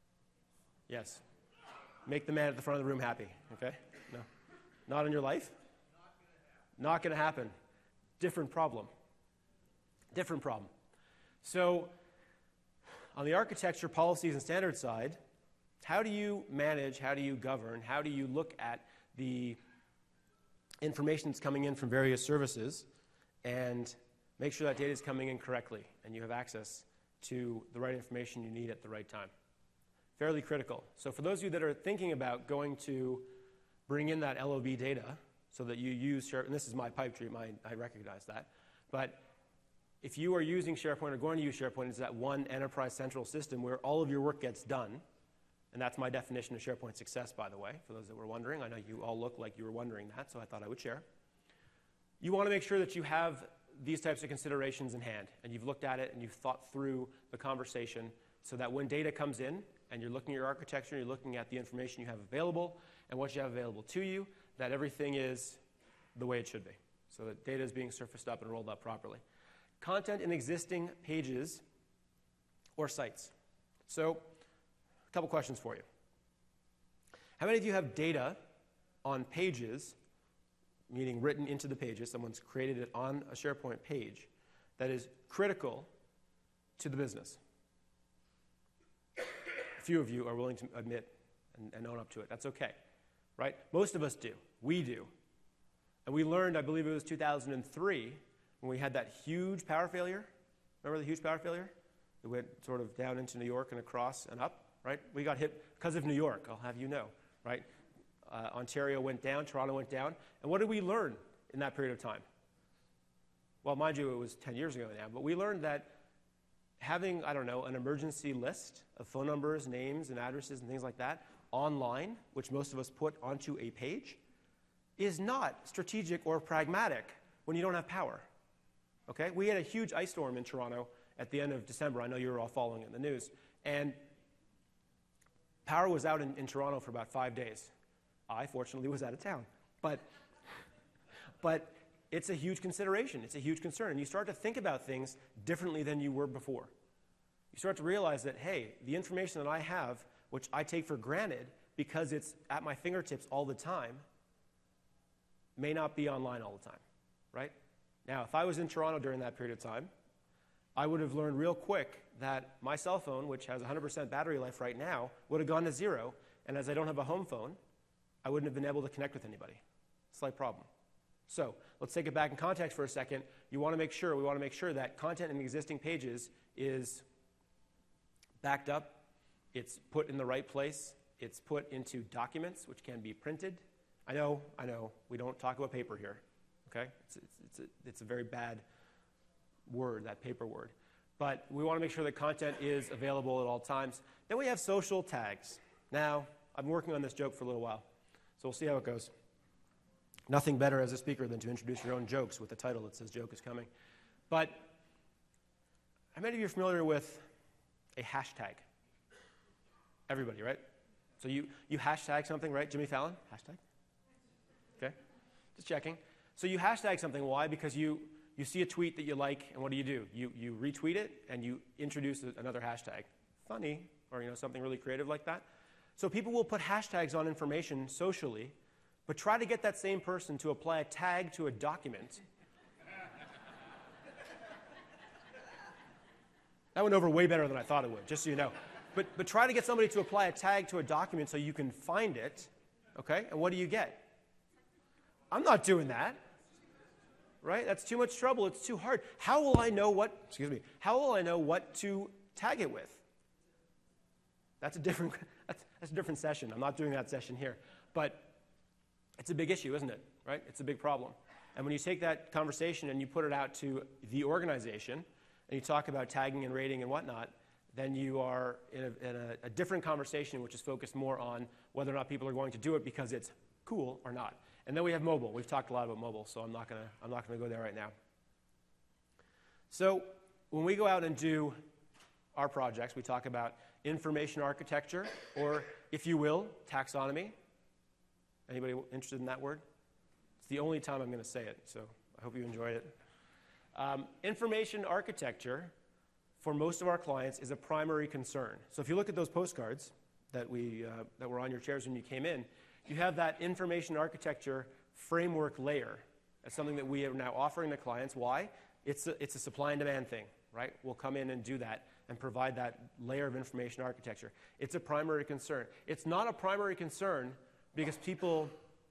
Yes. Make the man at the front of the room happy, okay? No. Not in your life? Not going to happen. Different problem. Different problem. So on the architecture, policies, and standards side, how do you manage, how do you govern, how do you look at the information that's coming in from various services and make sure that data is coming in correctly and you have access to the right information you need at the right time? Fairly critical. So for those of you that are thinking about going to bring in that L O B data so that you use Share, and this is my pipe dream, I, I recognize that, but if you are using SharePoint or going to use SharePoint, it's that one enterprise central system where all of your work gets done. And that's my definition of SharePoint success, by the way, for those that were wondering. I know you all look like you were wondering that, so I thought I would share. You want to make sure that you have these types of considerations in hand, and you've looked at it and you've thought through the conversation so that when data comes in and you're looking at your architecture, you're looking at the information you have available and what you have available to you, that everything is the way it should be, so that data is being surfaced up and rolled up properly. Content in existing pages or sites. So, a couple questions for you. How many of you have data on pages, meaning written into the pages, someone's created it on a SharePoint page, that is critical to the business? A few of you are willing to admit and, and own up to it. That's okay, right? Most of us do. We do. And we learned, I believe it was two thousand three, when we had that huge power failure. Remember the huge power failure? It went sort of down into New York and across and up, right? We got hit because of New York, I'll have you know, right? Uh, Ontario went down, Toronto went down. And what did we learn in that period of time? Well, mind you, it was ten years ago now, but we learned that having, I don't know, an emergency list of phone numbers, names, and addresses and things like that online, which most of us put onto a page, is not strategic or pragmatic when you don't have power. Okay? We had a huge ice storm in Toronto at the end of December. I know you were all following it in the news. And power was out in, in Toronto for about five days. I, fortunately, was out of town. But, but it's a huge consideration. It's a huge concern. And you start to think about things differently than you were before. You start to realize that, hey, the information that I have, which I take for granted because it's at my fingertips all the time, may not be online all the time, right? Now, if I was in Toronto during that period of time, I would have learned real quick that my cell phone, which has one hundred percent battery life right now, would have gone to zero. And as I don't have a home phone, I wouldn't have been able to connect with anybody. Slight problem. So let's take it back in context for a second. You want to make sure, we want to make sure that content in existing pages is backed up, it's put in the right place, it's put into documents, which can be printed. I know, I know, we don't talk about paper here, okay? It's, it's, it's, a, it's a very bad word, that paper word. But we want to make sure that content is available at all times. Then we have social tags. Now, I've been working on this joke for a little while, so we'll see how it goes. Nothing better as a speaker than to introduce your own jokes with a title that says joke is coming. But how many of you are familiar with a hashtag? Everybody, right? So you, you hashtag something, right? Jimmy Fallon? Hashtag? Okay, just checking. So you hashtag something. Why? Because you, you see a tweet that you like, and what do you do? You, you retweet it, and you introduce another hashtag. Funny, or you know something really creative like that. So people will put hashtags on information socially, but try to get that same person to apply a tag to a document. That went over way better than I thought it would, just so you know. But, but try to get somebody to apply a tag to a document so you can find it, okay? And what do you get? I'm not doing that, right? That's too much trouble. It's too hard. How will I know what, excuse me, how will I know what to tag it with? That's a different, that's, that's a different session. I'm not doing that session here. But it's a big issue, isn't it, right? It's a big problem. And when you take that conversation and you put it out to the organization, and you talk about tagging and rating and whatnot, then you are in, a, in a, a different conversation which is focused more on whether or not people are going to do it because it's cool or not. And then we have mobile. We've talked a lot about mobile, so I'm not going to I'm not going to go there right now. So when we go out and do our projects, we talk about information architecture, or if you will, taxonomy. Anybody interested in that word? It's the only time I'm going to say it, so I hope you enjoyed it. Um, information architecture for most of our clients is a primary concern. So if you look at those postcards that, we, uh, that were on your chairs when you came in, you have that information architecture framework layer. That's something that we are now offering to clients. Why? It's a, it's a supply and demand thing, right? We'll come in and do that and provide that layer of information architecture. It's a primary concern. It's not a primary concern because people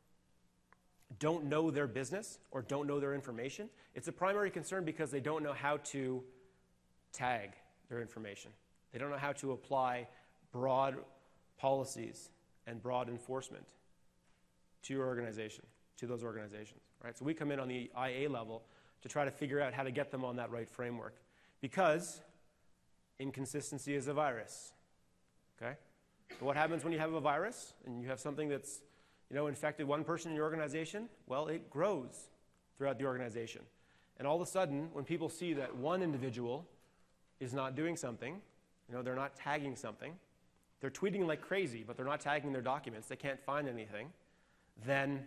don't know their business or don't know their information. It's a primary concern because they don't know how to tag their information. They don't know how to apply broad policies and broad enforcement to your organization, to those organizations, right? So we come in on the I A level to try to figure out how to get them on that right framework, because inconsistency is a virus, okay? So what happens when you have a virus and you have something that's, you know, infected one person in your organization? Well, it grows throughout the organization. And all of a sudden, when people see that one individual is not doing something, you know, they're not tagging something, they're tweeting like crazy, but they're not tagging their documents, they can't find anything, then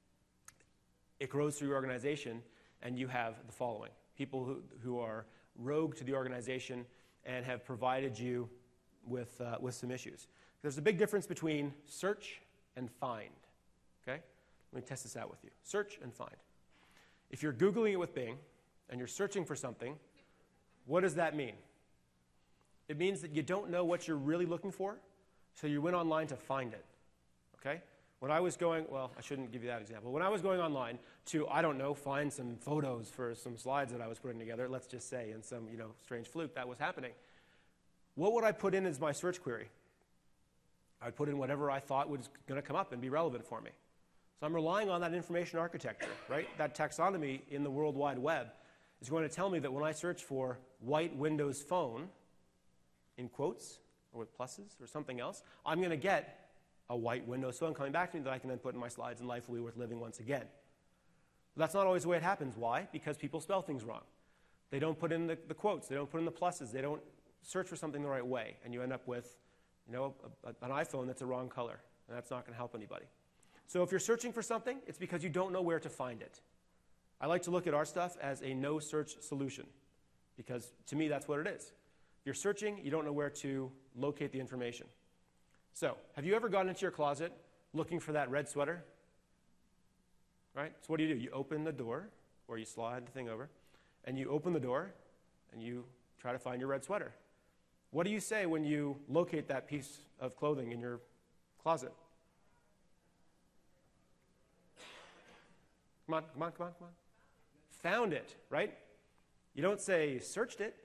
it grows through your organization, and you have the following. People who, who are rogue to the organization and have provided you with, uh, with some issues. There's a big difference between search and find, okay? Let me test this out with you. Search and find. If you're Googling it with Bing and you're searching for something, what does that mean? It means that you don't know what you're really looking for, so you went online to find it, okay? When I was going, well, I shouldn't give you that example. When I was going online to, I don't know, find some photos for some slides that I was putting together, let's just say, in some, you know, strange fluke that was happening, what would I put in as my search query? I'd put in whatever I thought was going to come up and be relevant for me. So I'm relying on that information architecture, right? That taxonomy in the World Wide Web is going to tell me that when I search for white Windows phone, in quotes, or with pluses, or something else, I'm going to get a white Windows phone coming back to me that I can then put in my slides, and life will be worth living once again. But that's not always the way it happens. Why? Because people spell things wrong. They don't put in the, the quotes. They don't put in the pluses. They don't search for something the right way, and you end up with, you know, a, a, an iPhone that's a wrong color, and that's not going to help anybody. So if you're searching for something, it's because you don't know where to find it. I like to look at our stuff as a no-search solution, because to me that's what it is. If you're searching, you don't know where to locate the information. So, have you ever gone into your closet looking for that red sweater? Right? So what do you do? You open the door, or you slide the thing over, and you open the door, and you try to find your red sweater. What do you say when you locate that piece of clothing in your closet? Come on, come on, come on, come on. Found it, right? You don't say searched it.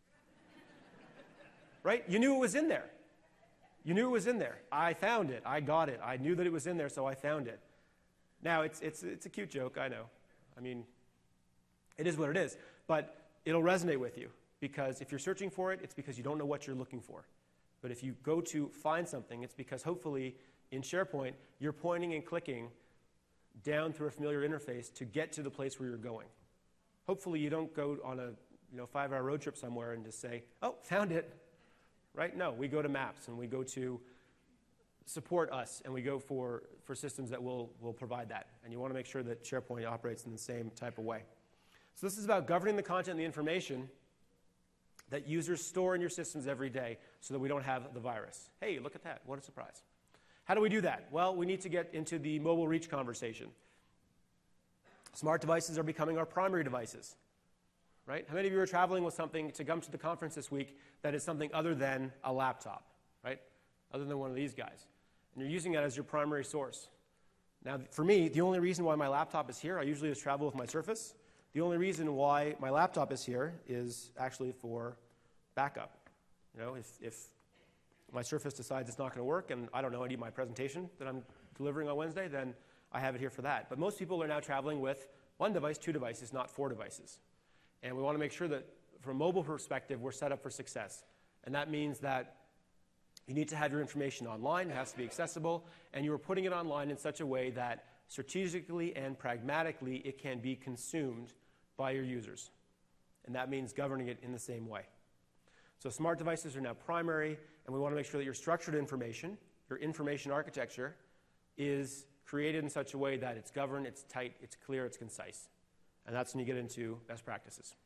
Right? You knew it was in there. You knew it was in there. I found it. I got it. I knew that it was in there, so I found it. Now, it's, it's, it's a cute joke, I know. I mean, it is what it is. But it'll resonate with you, because if you're searching for it, it's because you don't know what you're looking for. But if you go to find something, it's because hopefully in SharePoint, you're pointing and clicking down through a familiar interface to get to the place where you're going. Hopefully you don't go on a you know, five-hour road trip somewhere and just say, oh, found it. Right? No, we go to Maps, and we go to Support Us, and we go for, for systems that will, will provide that. And you want to make sure that SharePoint operates in the same type of way. So this is about governing the content and the information that users store in your systems every day so that we don't have the virus. Hey, look at that. What a surprise. How do we do that? Well, we need to get into the mobile reach conversation. Smart devices are becoming our primary devices. Right? How many of you are traveling with something to come to the conference this week that is something other than a laptop, right? Other than one of these guys. And you're using that as your primary source. Now, for me, the only reason why my laptop is here, I usually just travel with my Surface. The only reason why my laptop is here is actually for backup. You know, if, if my Surface decides it's not going to work and I don't know, I need my presentation that I'm delivering on Wednesday, then I have it here for that. But most people are now traveling with one device, two devices, not four devices. And we want to make sure that from a mobile perspective, we're set up for success. And that means that you need to have your information online. It has to be accessible. And you're putting it online in such a way that strategically and pragmatically it can be consumed by your users. And that means governing it in the same way. So smart devices are now primary, and we want to make sure that your structured information, your information architecture, is created in such a way that it's governed, it's tight, it's clear, it's concise. And that's when you get into best practices.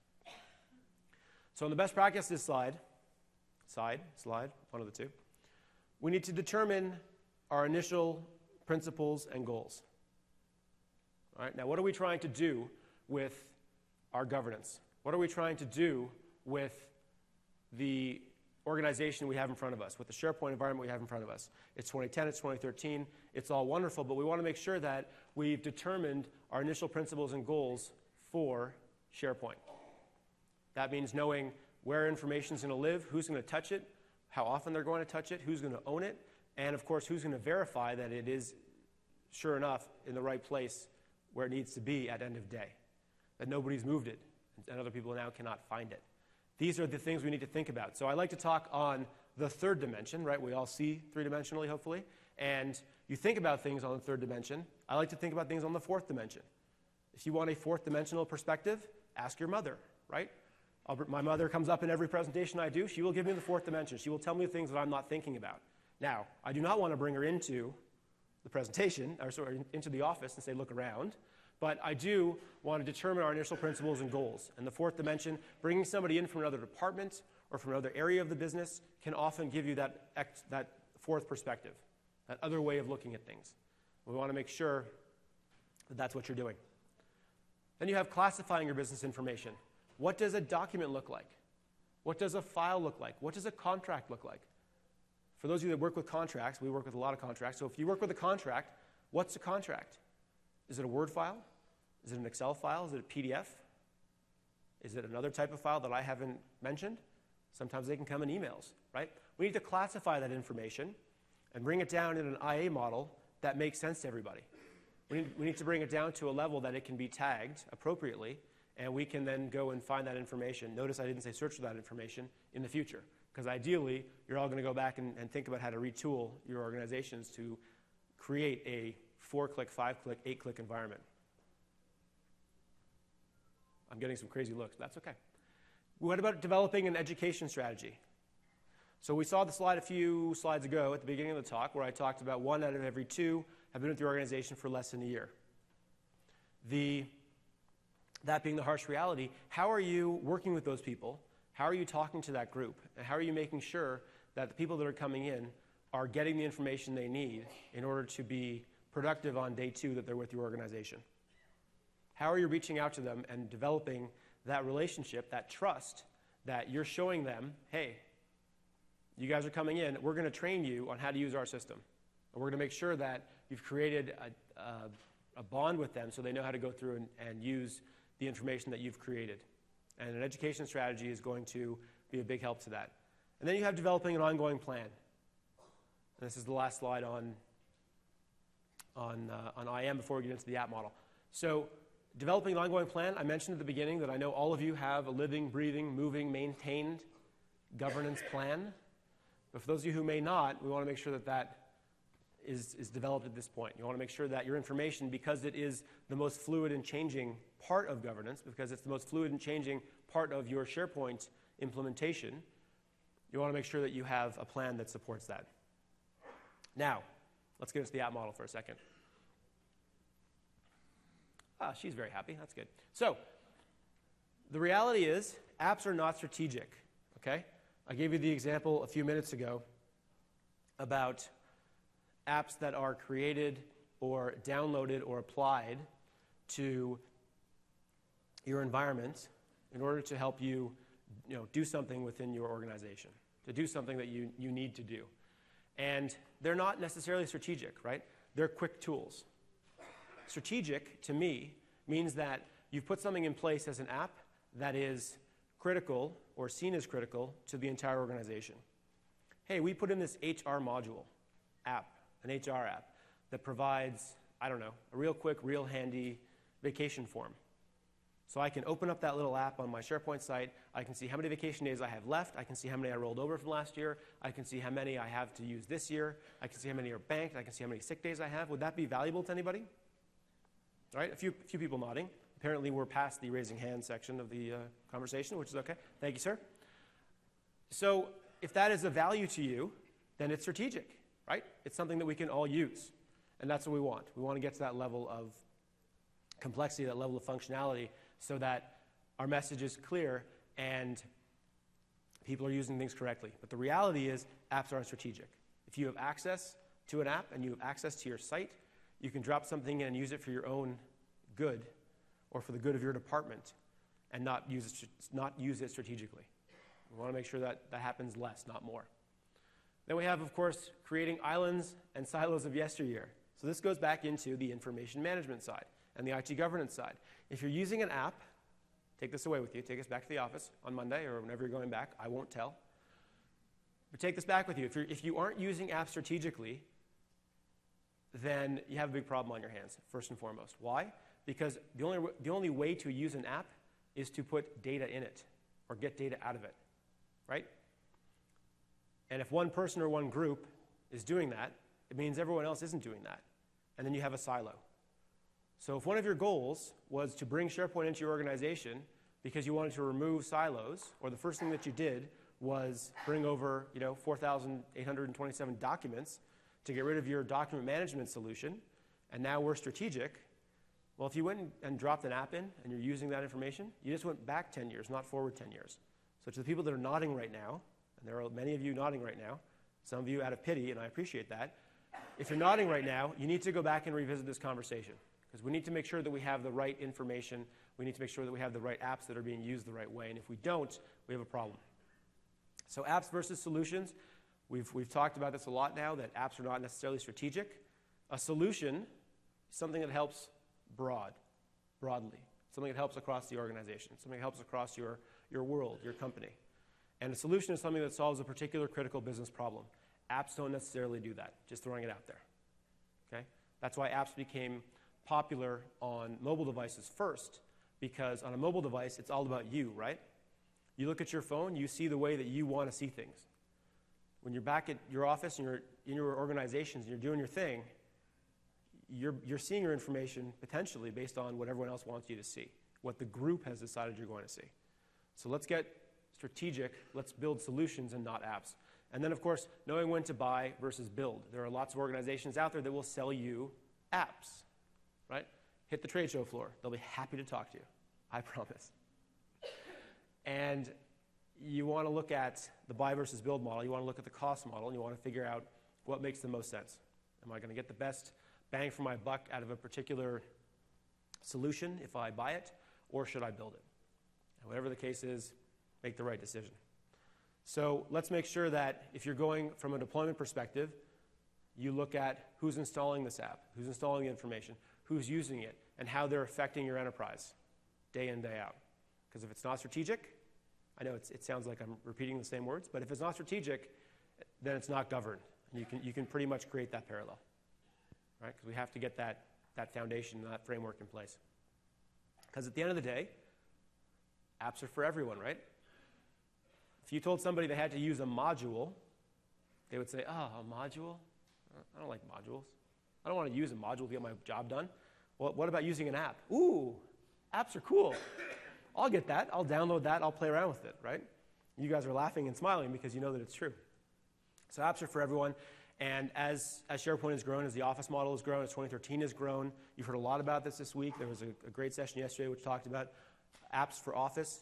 So on the best practices slide, side, slide, one of the two, we need to determine our initial principles and goals. All right, now what are we trying to do with our governance? What are we trying to do with the organization we have in front of us, with the SharePoint environment we have in front of us? It's twenty ten, it's twenty thirteen, it's all wonderful, but we want to make sure that we've determined our initial principles and goals for SharePoint. That means knowing where information is going to live, who's going to touch it, how often they're going to touch it, who's going to own it, and of course, who's going to verify that it is, sure enough, in the right place where it needs to be at end of day, that nobody's moved it, and other people now cannot find it. These are the things we need to think about. So I like to talk on the third dimension, right? We all see three-dimensionally, hopefully, and you think about things on the third dimension. I like to think about things on the fourth dimension. If you want a fourth dimensional perspective, ask your mother, right? I'll, my mother comes up in every presentation I do. She will give me the fourth dimension. She will tell me things that I'm not thinking about. Now, I do not want to bring her into the presentation, or sorry, into the office and say, look around. But I do want to determine our initial principles and goals. And the fourth dimension, bringing somebody in from another department or from another area of the business can often give you that, ex, that fourth perspective, that other way of looking at things. We want to make sure that that's what you're doing. Then you have classifying your business information. What does a document look like? What does a file look like? What does a contract look like? For those of you that work with contracts, we work with a lot of contracts. So if you work with a contract, what's a contract? Is it a Word file? Is it an Excel file? Is it a P D F? Is it another type of file that I haven't mentioned? Sometimes they can come in emails, right? We need to classify that information and bring it down in an I A model that makes sense to everybody. We need, we need to bring it down to a level that it can be tagged appropriately, and we can then go and find that information. Notice I didn't say search for that information in the future, because ideally, you're all going to go back and, and think about how to retool your organizations to create a four-click, five-click, eight-click environment. I'm getting some crazy looks, but that's okay. What about developing an education strategy? So we saw the slide a few slides ago at the beginning of the talk where I talked about one out of every two have been with the organization for less than a year. The, that being the harsh reality, how are you working with those people? How are you talking to that group? And how are you making sure that the people that are coming in are getting the information they need in order to be productive on day two that they're with your organization? How are you reaching out to them and developing that relationship, that trust, that you're showing them, hey, you guys are coming in, we're going to train you on how to use our system. And we're going to make sure that you've created a, a, a bond with them so they know how to go through and, and use the information that you've created. And an education strategy is going to be a big help to that. And then you have developing an ongoing plan. And this is the last slide on, on, uh, on I A M before we get into the app model. So developing an ongoing plan, I mentioned at the beginning that I know all of you have a living, breathing, moving, maintained governance plan. But for those of you who may not, we want to make sure that that is, is developed at this point. You want to make sure that your information, because it is the most fluid and changing part of governance, because it's the most fluid and changing part of your SharePoint implementation, you want to make sure that you have a plan that supports that. Now, let's get into the app model for a second. Ah, she's very happy. That's good. So, the reality is, apps are not strategic, okay? I gave you the example a few minutes ago about apps that are created or downloaded or applied to your environment in order to help you, you know, do something within your organization, to do something that you, you need to do. And they're not necessarily strategic, right? They're quick tools. Strategic, to me, means that you've put something in place as an app that is critical or seen as critical to the entire organization. Hey, we put in this H R module app, an H R app, that provides, I don't know, a real quick, real handy vacation form. So I can open up that little app on my SharePoint site. I can see how many vacation days I have left. I can see how many I rolled over from last year. I can see how many I have to use this year. I can see how many are banked. I can see how many sick days I have. Would that be valuable to anybody? All right, a few, few people nodding. Apparently we're past the raising hand section of the uh, conversation, which is okay. Thank you, sir. So if that is of value to you, then it's strategic, right? It's something that we can all use. And that's what we want. We want to get to that level of complexity, that level of functionality, so that our message is clear and people are using things correctly. But the reality is apps aren't strategic. If you have access to an app and you have access to your site, you can drop something in and use it for your own good or for the good of your department and not use it, not use it strategically. We want to make sure that that happens less, not more. Then we have, of course, creating islands and silos of yesteryear. So this goes back into the information management side and the I T governance side. If you're using an app, take this away with you. Take us back to the office on Monday or whenever you're going back. I won't tell. But take this back with you. If, you're, if you aren't using apps strategically, then you have a big problem on your hands, first and foremost. Why? Because the only, the only way to use an app is to put data in it or get data out of it, right? And if one person or one group is doing that, it means everyone else isn't doing that. And then you have a silo. So if one of your goals was to bring SharePoint into your organization because you wanted to remove silos, or the first thing that you did was bring over, you know, four thousand eight hundred twenty-seven documents to get rid of your document management solution, and now we're strategic, well, if you went and dropped an app in and you're using that information, you just went back ten years, not forward ten years. So to the people that are nodding right now, and there are many of you nodding right now, some of you out of pity, and I appreciate that, if you're nodding right now, you need to go back and revisit this conversation. Because we need to make sure that we have the right information. We need to make sure that we have the right apps that are being used the right way. And if we don't, we have a problem. So apps versus solutions. We've, we've talked about this a lot now, that apps are not necessarily strategic. A solution is something that helps broad, broadly. Something that helps across the organization. Something that helps across your, your world, your company. And a solution is something that solves a particular critical business problem. Apps don't necessarily do that. Just throwing it out there. Okay? That's why apps became popular on mobile devices first, because on a mobile device, it's all about you, right? You look at your phone, you see the way that you want to see things. When you're back at your office and you're in your organizations and you're doing your thing, you're, you're seeing your information potentially based on what everyone else wants you to see, what the group has decided you're going to see. So let's get strategic, let's build solutions and not apps. And then, of course, knowing when to buy versus build. There are lots of organizations out there that will sell you apps. Right? Hit the trade show floor. They'll be happy to talk to you. I promise. And you want to look at the buy versus build model. You want to look at the cost model, and you want to figure out what makes the most sense. Am I going to get the best bang for my buck out of a particular solution if I buy it, or should I build it? And whatever the case is, make the right decision. So let's make sure that if you're going from a deployment perspective, you look at who's installing this app, who's installing the information, who's using it, and how they're affecting your enterprise day in, day out. Because if it's not strategic, I know it's, it sounds like I'm repeating the same words, but if it's not strategic, then it's not governed. You can, you can pretty much create that parallel, right? Because we have to get that, that foundation, that framework in place. Because at the end of the day, apps are for everyone, right? If you told somebody they had to use a module, they would say, oh, a module? I don't like modules. I don't want to use a module to get my job done. Well, what about using an app? Ooh, apps are cool. I'll get that. I'll download that. I'll play around with it, right? You guys are laughing and smiling because you know that it's true. So apps are for everyone. And as, as SharePoint has grown, as the Office model has grown, as twenty thirteen has grown, you've heard a lot about this this week. There was a, a great session yesterday which talked about apps for Office.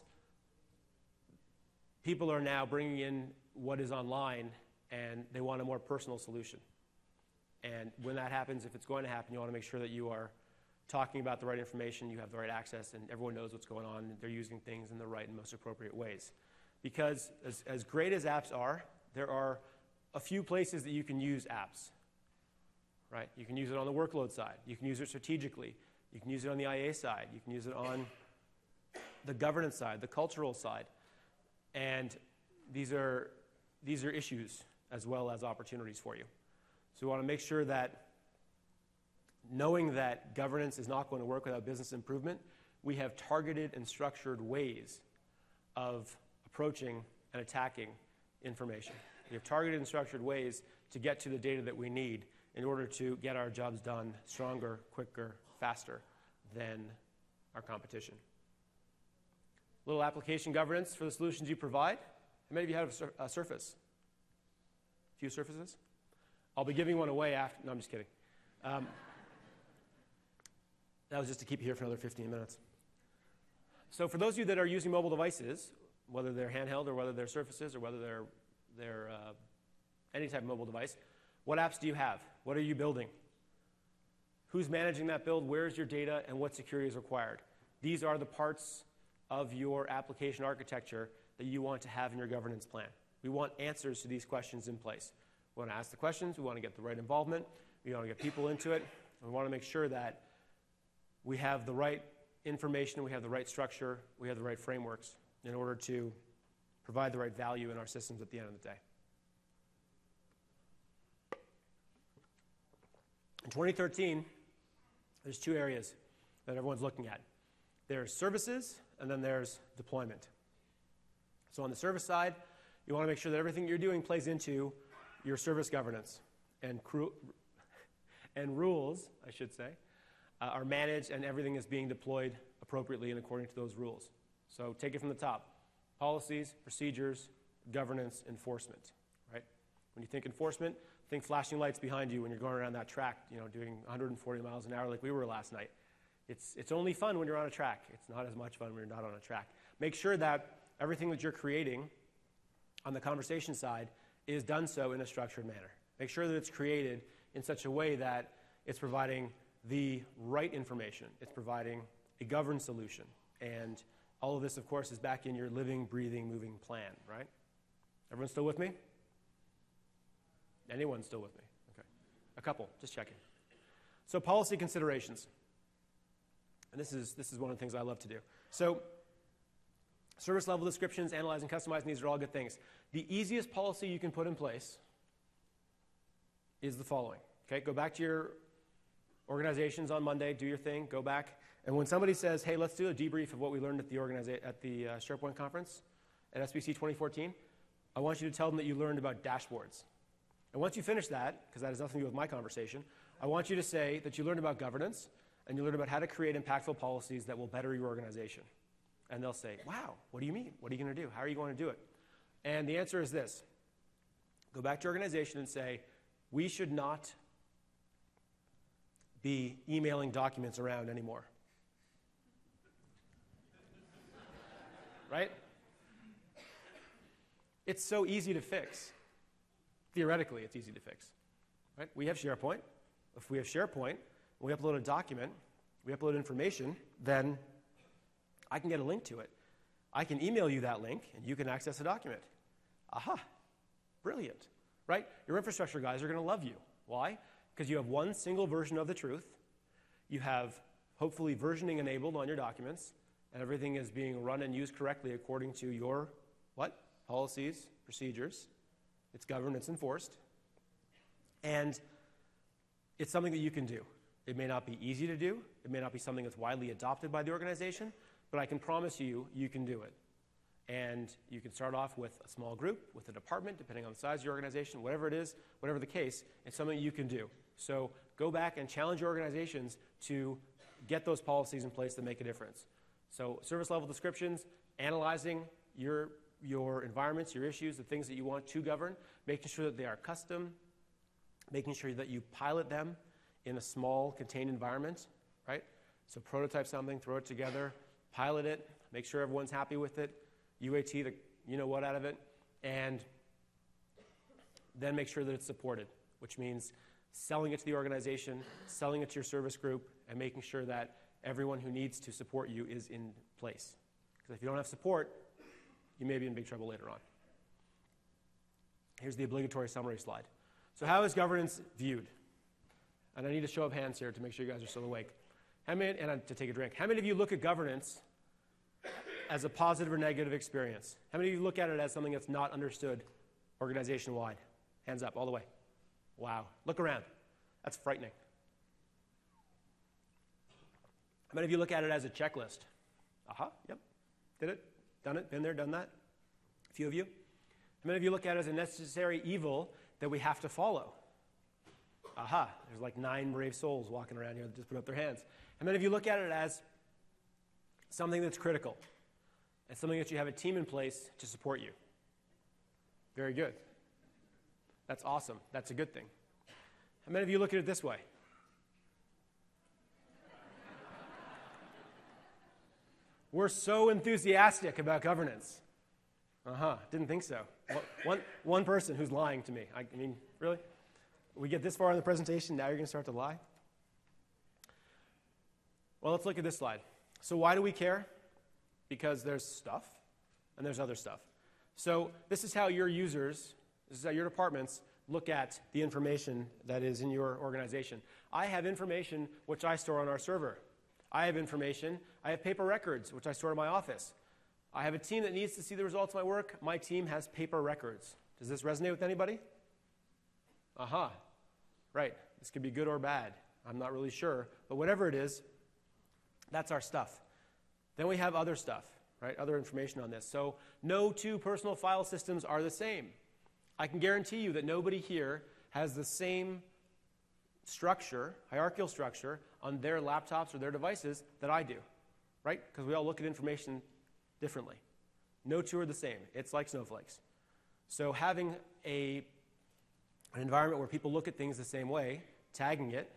People are now bringing in what is online, and they want a more personal solution. And when that happens, if it's going to happen, you want to make sure that you are talking about the right information, you have the right access, and everyone knows what's going on, and they're using things in the right and most appropriate ways. Because as, as great as apps are, there are a few places that you can use apps, right? You can use it on the workload side. You can use it strategically. You can use it on the I A side. You can use it on the governance side, the cultural side. And these are, these are issues as well as opportunities for you. So we want to make sure that knowing that governance is not going to work without business improvement, we have targeted and structured ways of approaching and attacking information. We have targeted and structured ways to get to the data that we need in order to get our jobs done stronger, quicker, faster than our competition. Little application governance for the solutions you provide. How many of you have a, sur a Surface? A few Surfaces? I'll be giving one away after. No, I'm just kidding. Um, that was just to keep you here for another fifteen minutes. So for those of you that are using mobile devices, whether they're handheld or whether they're Surfaces or whether they're, they're uh, any type of mobile device, what apps do you have? What are you building? Who's managing that build? Where's your data? And what security is required? These are the parts of your application architecture that you want to have in your governance plan. We want answers to these questions in place. We want to ask the questions. We want to get the right involvement. We want to get people into it. And we want to make sure that we have the right information, we have the right structure, we have the right frameworks in order to provide the right value in our systems at the end of the day. In twenty thirteen, there's two areas that everyone's looking at. There's services, and then there's deployment. So on the service side, you want to make sure that everything you're doing plays into your service governance. And, and rules, I should say, uh, are managed and everything is being deployed appropriately and according to those rules. So take it from the top. Policies, procedures, governance, enforcement. Right? When you think enforcement, think flashing lights behind you when you're going around that track, you know, doing one hundred forty miles an hour like we were last night. It's, it's only fun when you're on a track. It's not as much fun when you're not on a track. Make sure that everything that you're creating on the conversation side is done so in a structured manner. Make sure that it's created in such a way that it's providing the right information. It's providing a governed solution. And all of this, of course, is back in your living, breathing, moving plan, right? Everyone still with me? Anyone still with me? Okay. A couple, just checking. So policy considerations. And this is, this is one of the things I love to do. So service level descriptions, analyzing, customizing, these are all good things. The easiest policy you can put in place is the following. Okay, go back to your organizations on Monday, do your thing, go back. And when somebody says, hey, let's do a debrief of what we learned at the, organiza at the uh, SharePoint conference at S B C twenty fourteen, I want you to tell them that you learned about dashboards. And once you finish that, because that has nothing to do with my conversation, I want you to say that you learned about governance and you learned about how to create impactful policies that will better your organization. And they'll say, wow, what do you mean? What are you going to do? How are you going to do it? And the answer is this. Go back to your organization and say, we should not be emailing documents around anymore. Right? It's so easy to fix. Theoretically, it's easy to fix. Right? We have SharePoint. If we have SharePoint, we upload a document, we upload information, then I can get a link to it. I can email you that link, and you can access the document. Aha, brilliant, right? Your infrastructure guys are going to love you. Why? Because you have one single version of the truth. You have, hopefully, versioning enabled on your documents, and everything is being run and used correctly according to your, what? Policies, procedures. It's governed, it's enforced. And it's something that you can do. It may not be easy to do. It may not be something that's widely adopted by the organization, but I can promise you, you can do it. And you can start off with a small group, with a department, depending on the size of your organization, whatever it is, whatever the case, it's something you can do. So go back and challenge your organizations to get those policies in place that make a difference. So service level descriptions, analyzing your, your environments, your issues, the things that you want to govern, making sure that they are custom, making sure that you pilot them in a small, contained environment, right? So prototype something, throw it together, pilot it, make sure everyone's happy with it, U A T the you-know-what out of it, and then make sure that it's supported, which means selling it to the organization, selling it to your service group, and making sure that everyone who needs to support you is in place. Because if you don't have support, you may be in big trouble later on. Here's the obligatory summary slide. So how is governance viewed? And I need a show of hands here to make sure you guys are still awake. How many, and to take a drink. How many of you look at governance as a positive or negative experience? How many of you look at it as something that's not understood organization-wide? Hands up, all the way. Wow. Look around. That's frightening. How many of you look at it as a checklist? Aha, yep. Did it, done it, been there, done that? A few of you. How many of you look at it as a necessary evil that we have to follow? Aha, there's like nine brave souls walking around here that just put up their hands. How many of you look at it as something that's critical and something that you have a team in place to support you? Very good. That's awesome. That's a good thing. How many of you look at it this way? We're so enthusiastic about governance. Uh-huh, didn't think so. One, one person who's lying to me. I mean, really? We get this far in the presentation, now you're going to start to lie? Well, let's look at this slide. So why do we care? Because there's stuff, and there's other stuff. So this is how your users, this is how your departments look at the information that is in your organization. I have information which I store on our server. I have information, I have paper records, which I store in my office. I have a team that needs to see the results of my work. My team has paper records. Does this resonate with anybody? Aha. Right. This could be good or bad. I'm not really sure. But whatever it is, that's our stuff. Then we have other stuff, right? Other information on this. So no two personal file systems are the same. I can guarantee you that nobody here has the same structure, hierarchical structure, on their laptops or their devices that I do, right? Because we all look at information differently. No two are the same. It's like snowflakes. So having a, an environment where people look at things the same way, tagging it,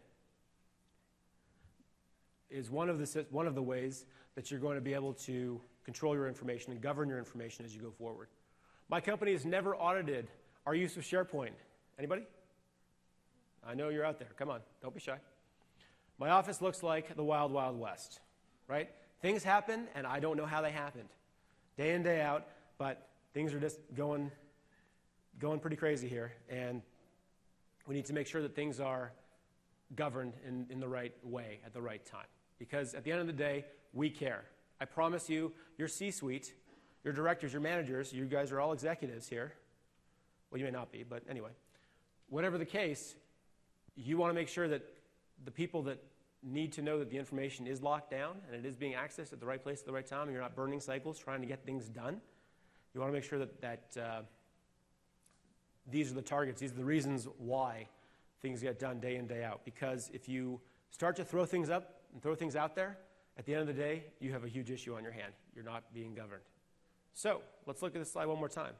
is one of the, one of the ways that you're going to be able to control your information and govern your information as you go forward. My company has never audited our use of SharePoint. Anybody? I know you're out there. Come on, don't be shy. My office looks like the wild, wild west, right? Things happen, and I don't know how they happened, day in, day out, but things are just going, going pretty crazy here, and we need to make sure that things are governed in, in the right way at the right time. Because at the end of the day, we care. I promise you, your C-suite, your directors, your managers, you guys are all executives here. Well, you may not be, but anyway. Whatever the case, you want to make sure that the people that need to know that the information is locked down and it is being accessed at the right place at the right time and you're not burning cycles trying to get things done. You want to make sure that, that uh, these are the targets, these are the reasons why things get done day in, day out. Because if you start to throw things up and throw things out there, at the end of the day, you have a huge issue on your hand. You're not being governed. So let's look at this slide one more time.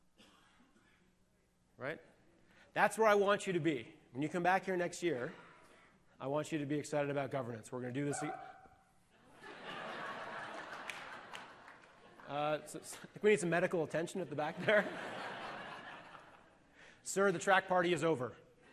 Right? That's where I want you to be. When you come back here next year, I want you to be excited about governance. We're going to do this. Uh, so, so I think we need some medical attention at the back there. Sir, the track party is over.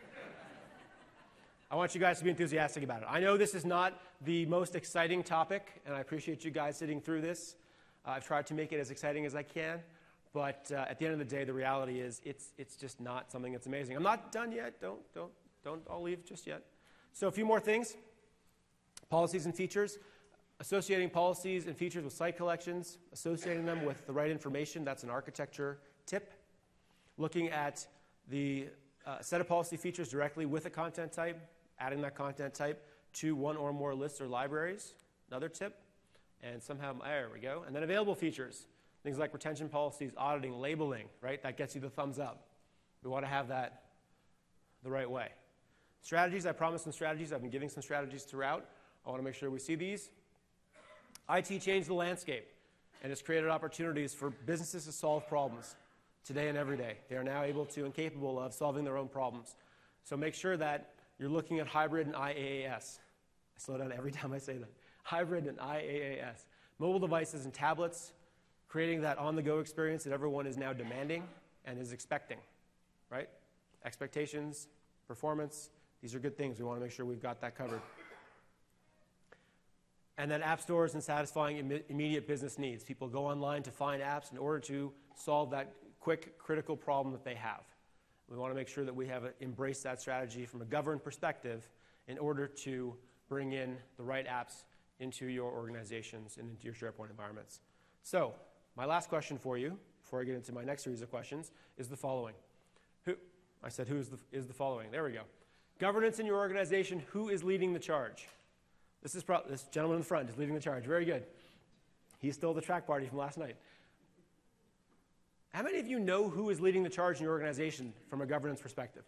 I want you guys to be enthusiastic about it. I know this is not the most exciting topic, and I appreciate you guys sitting through this. Uh, I've tried to make it as exciting as I can, but uh, at the end of the day, the reality is it's, it's just not something that's amazing. I'm not done yet. Don't, don't, don't all leave just yet. So a few more things. Policies and features. Associating policies and features with site collections. Associating them with the right information. That's an architecture tip. Looking at the uh, set of policy features directly with a content type. Adding that content type to one or more lists or libraries. Another tip. And somehow, there we go. And then available features. Things like retention policies, auditing, labeling, right? That gets you the thumbs up. We want to have that the right way. Strategies, I promised some strategies. I've been giving some strategies throughout. I want to make sure we see these. I T changed the landscape and has created opportunities for businesses to solve problems today and every day. They are now able to and capable of solving their own problems. So make sure that you're looking at hybrid and I A A S. I slow down every time I say that. Hybrid and I A A S. Mobile devices and tablets, creating that on-the-go experience that everyone is now demanding and is expecting, right? Expectations, performance, these are good things. We want to make sure we've got that covered. And then app stores and satisfying Im- immediate business needs. People go online to find apps in order to solve that quick, critical problem that they have. We want to make sure that we have a, embraced that strategy from a governed perspective in order to bring in the right apps into your organizations and into your SharePoint environments. So, my last question for you, before I get into my next series of questions, is the following. Who, I said who is the, is the following. There we go. Governance in your organization, who is leading the charge? This is pro- this gentleman in the front is leading the charge. Very good. He's still the track party from last night. How many of you know who is leading the charge in your organization from a governance perspective?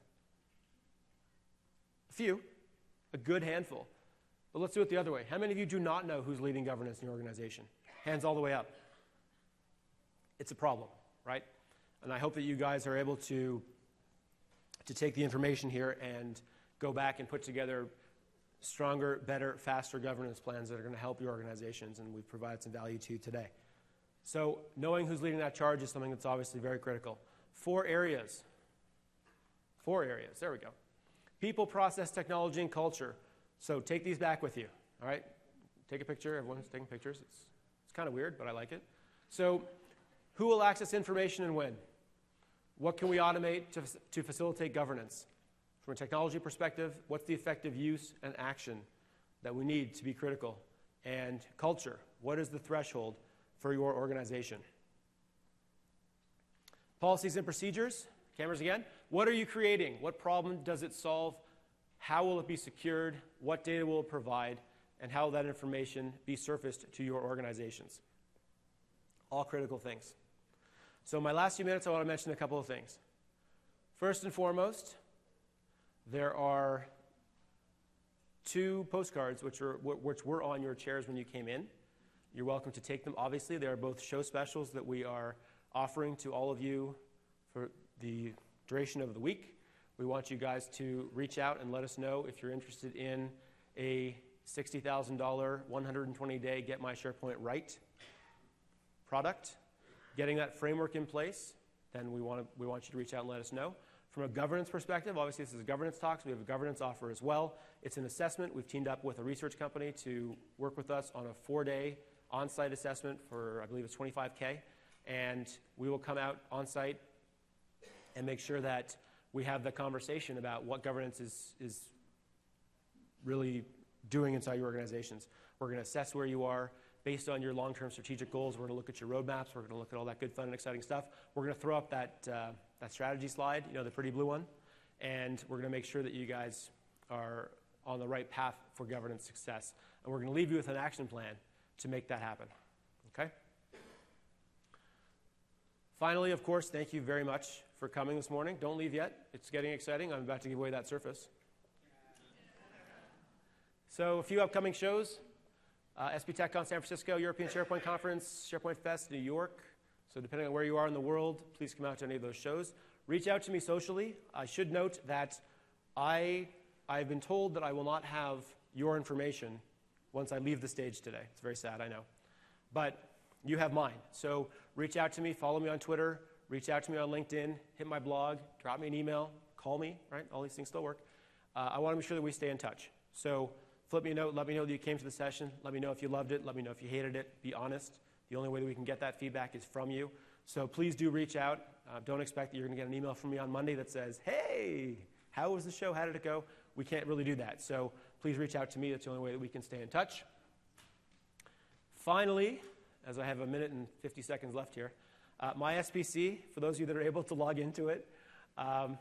A few, a good handful. But let's do it the other way. How many of you do not know who's leading governance in your organization? Hands all the way up. It's a problem, right? And I hope that you guys are able to, to take the information here and go back and put together stronger, better, faster governance plans that are going to help your organizations, and we've provided some value to you today. So knowing who's leading that charge is something that's obviously very critical. Four areas. Four areas. There we go. People, process, technology, and culture. So take these back with you, all right? Take a picture. Everyone's taking pictures. It's, it's kind of weird, but I like it. So who will access information and when? What can we automate to, to facilitate governance? From a technology perspective, what's the effective use and action that we need to be critical? And culture, what is the threshold for your organization? Policies and procedures, cameras again. What are you creating? What problem does it solve? How will it be secured? What data will it provide? And how will that information be surfaced to your organizations? All critical things. So in my last few minutes, I want to mention a couple of things. First and foremost, there are two postcards which, are, which were on your chairs when you came in. You're welcome to take them. Obviously, they are both show specials that we are offering to all of you for the duration of the week. We want you guys to reach out and let us know if you're interested in a sixty thousand dollars, one hundred twenty day Get My SharePoint Right product. Getting that framework in place, then we want, to, we want you to reach out and let us know. From a governance perspective, obviously this is a governance talk, so we have a governance offer as well. It's an assessment. We've teamed up with a research company to work with us on a four-day on-site assessment for, I believe it's twenty-five K. And we will come out on-site and make sure that we have the conversation about what governance is, is really doing inside your organizations. We're going to assess where you are based on your long-term strategic goals. We're going to look at your roadmaps. We're going to look at all that good, fun, and exciting stuff. We're going to throw up that, uh, that strategy slide, you know, the pretty blue one, and we're going to make sure that you guys are on the right path for governance success. And we're going to leave you with an action plan to make that happen, okay? Finally, of course, thank you very much for coming this morning. Don't leave yet. It's getting exciting. I'm about to give away that Surface. So a few upcoming shows. Uh, S P TechCon San Francisco, European SharePoint Conference, SharePoint Fest New York. So depending on where you are in the world, please come out to any of those shows. Reach out to me socially. I should note that I, I've been told that I will not have your information once I leave the stage today. It's very sad, I know. But you have mine. So reach out to me, follow me on Twitter, reach out to me on LinkedIn, hit my blog, drop me an email, call me, right? All these things still work. Uh, I want to make sure that we stay in touch. So flip me a note, let me know that you came to the session, let me know if you loved it, let me know if you hated it, be honest. The only way that we can get that feedback is from you. So please do reach out. Uh, don't expect that you're going to get an email from me on Monday that says, hey, how was the show, how did it go? We can't really do that. So please reach out to me. That's the only way that we can stay in touch. Finally, as I have a minute and fifty seconds left here, uh, my S P C, for those of you that are able to log into it, um,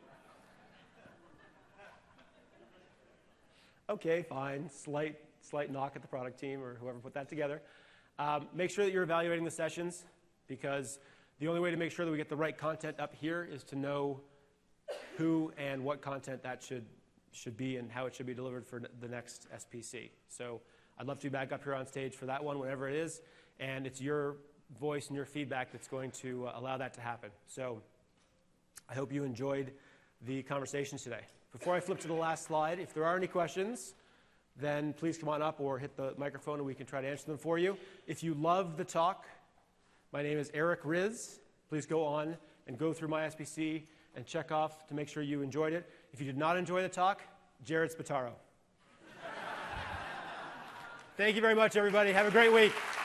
okay, fine, slight, slight knock at the product team or whoever put that together. Um, make sure that you're evaluating the sessions, because the only way to make sure that we get the right content up here is to know who and what content that should, should be and how it should be delivered for the next S P C. So I'd love to be back up here on stage for that one, whenever it is, and it's your voice and your feedback that's going to uh, allow that to happen. So I hope you enjoyed the conversations today. Before I flip to the last slide, if there are any questions, then please come on up or hit the microphone and we can try to answer them for you. If you love the talk, my name is Eric Riz. Please go on and go through my S P C and check off to make sure you enjoyed it. If you did not enjoy the talk, Jared Spataro. Thank you very much, everybody. Have a great week.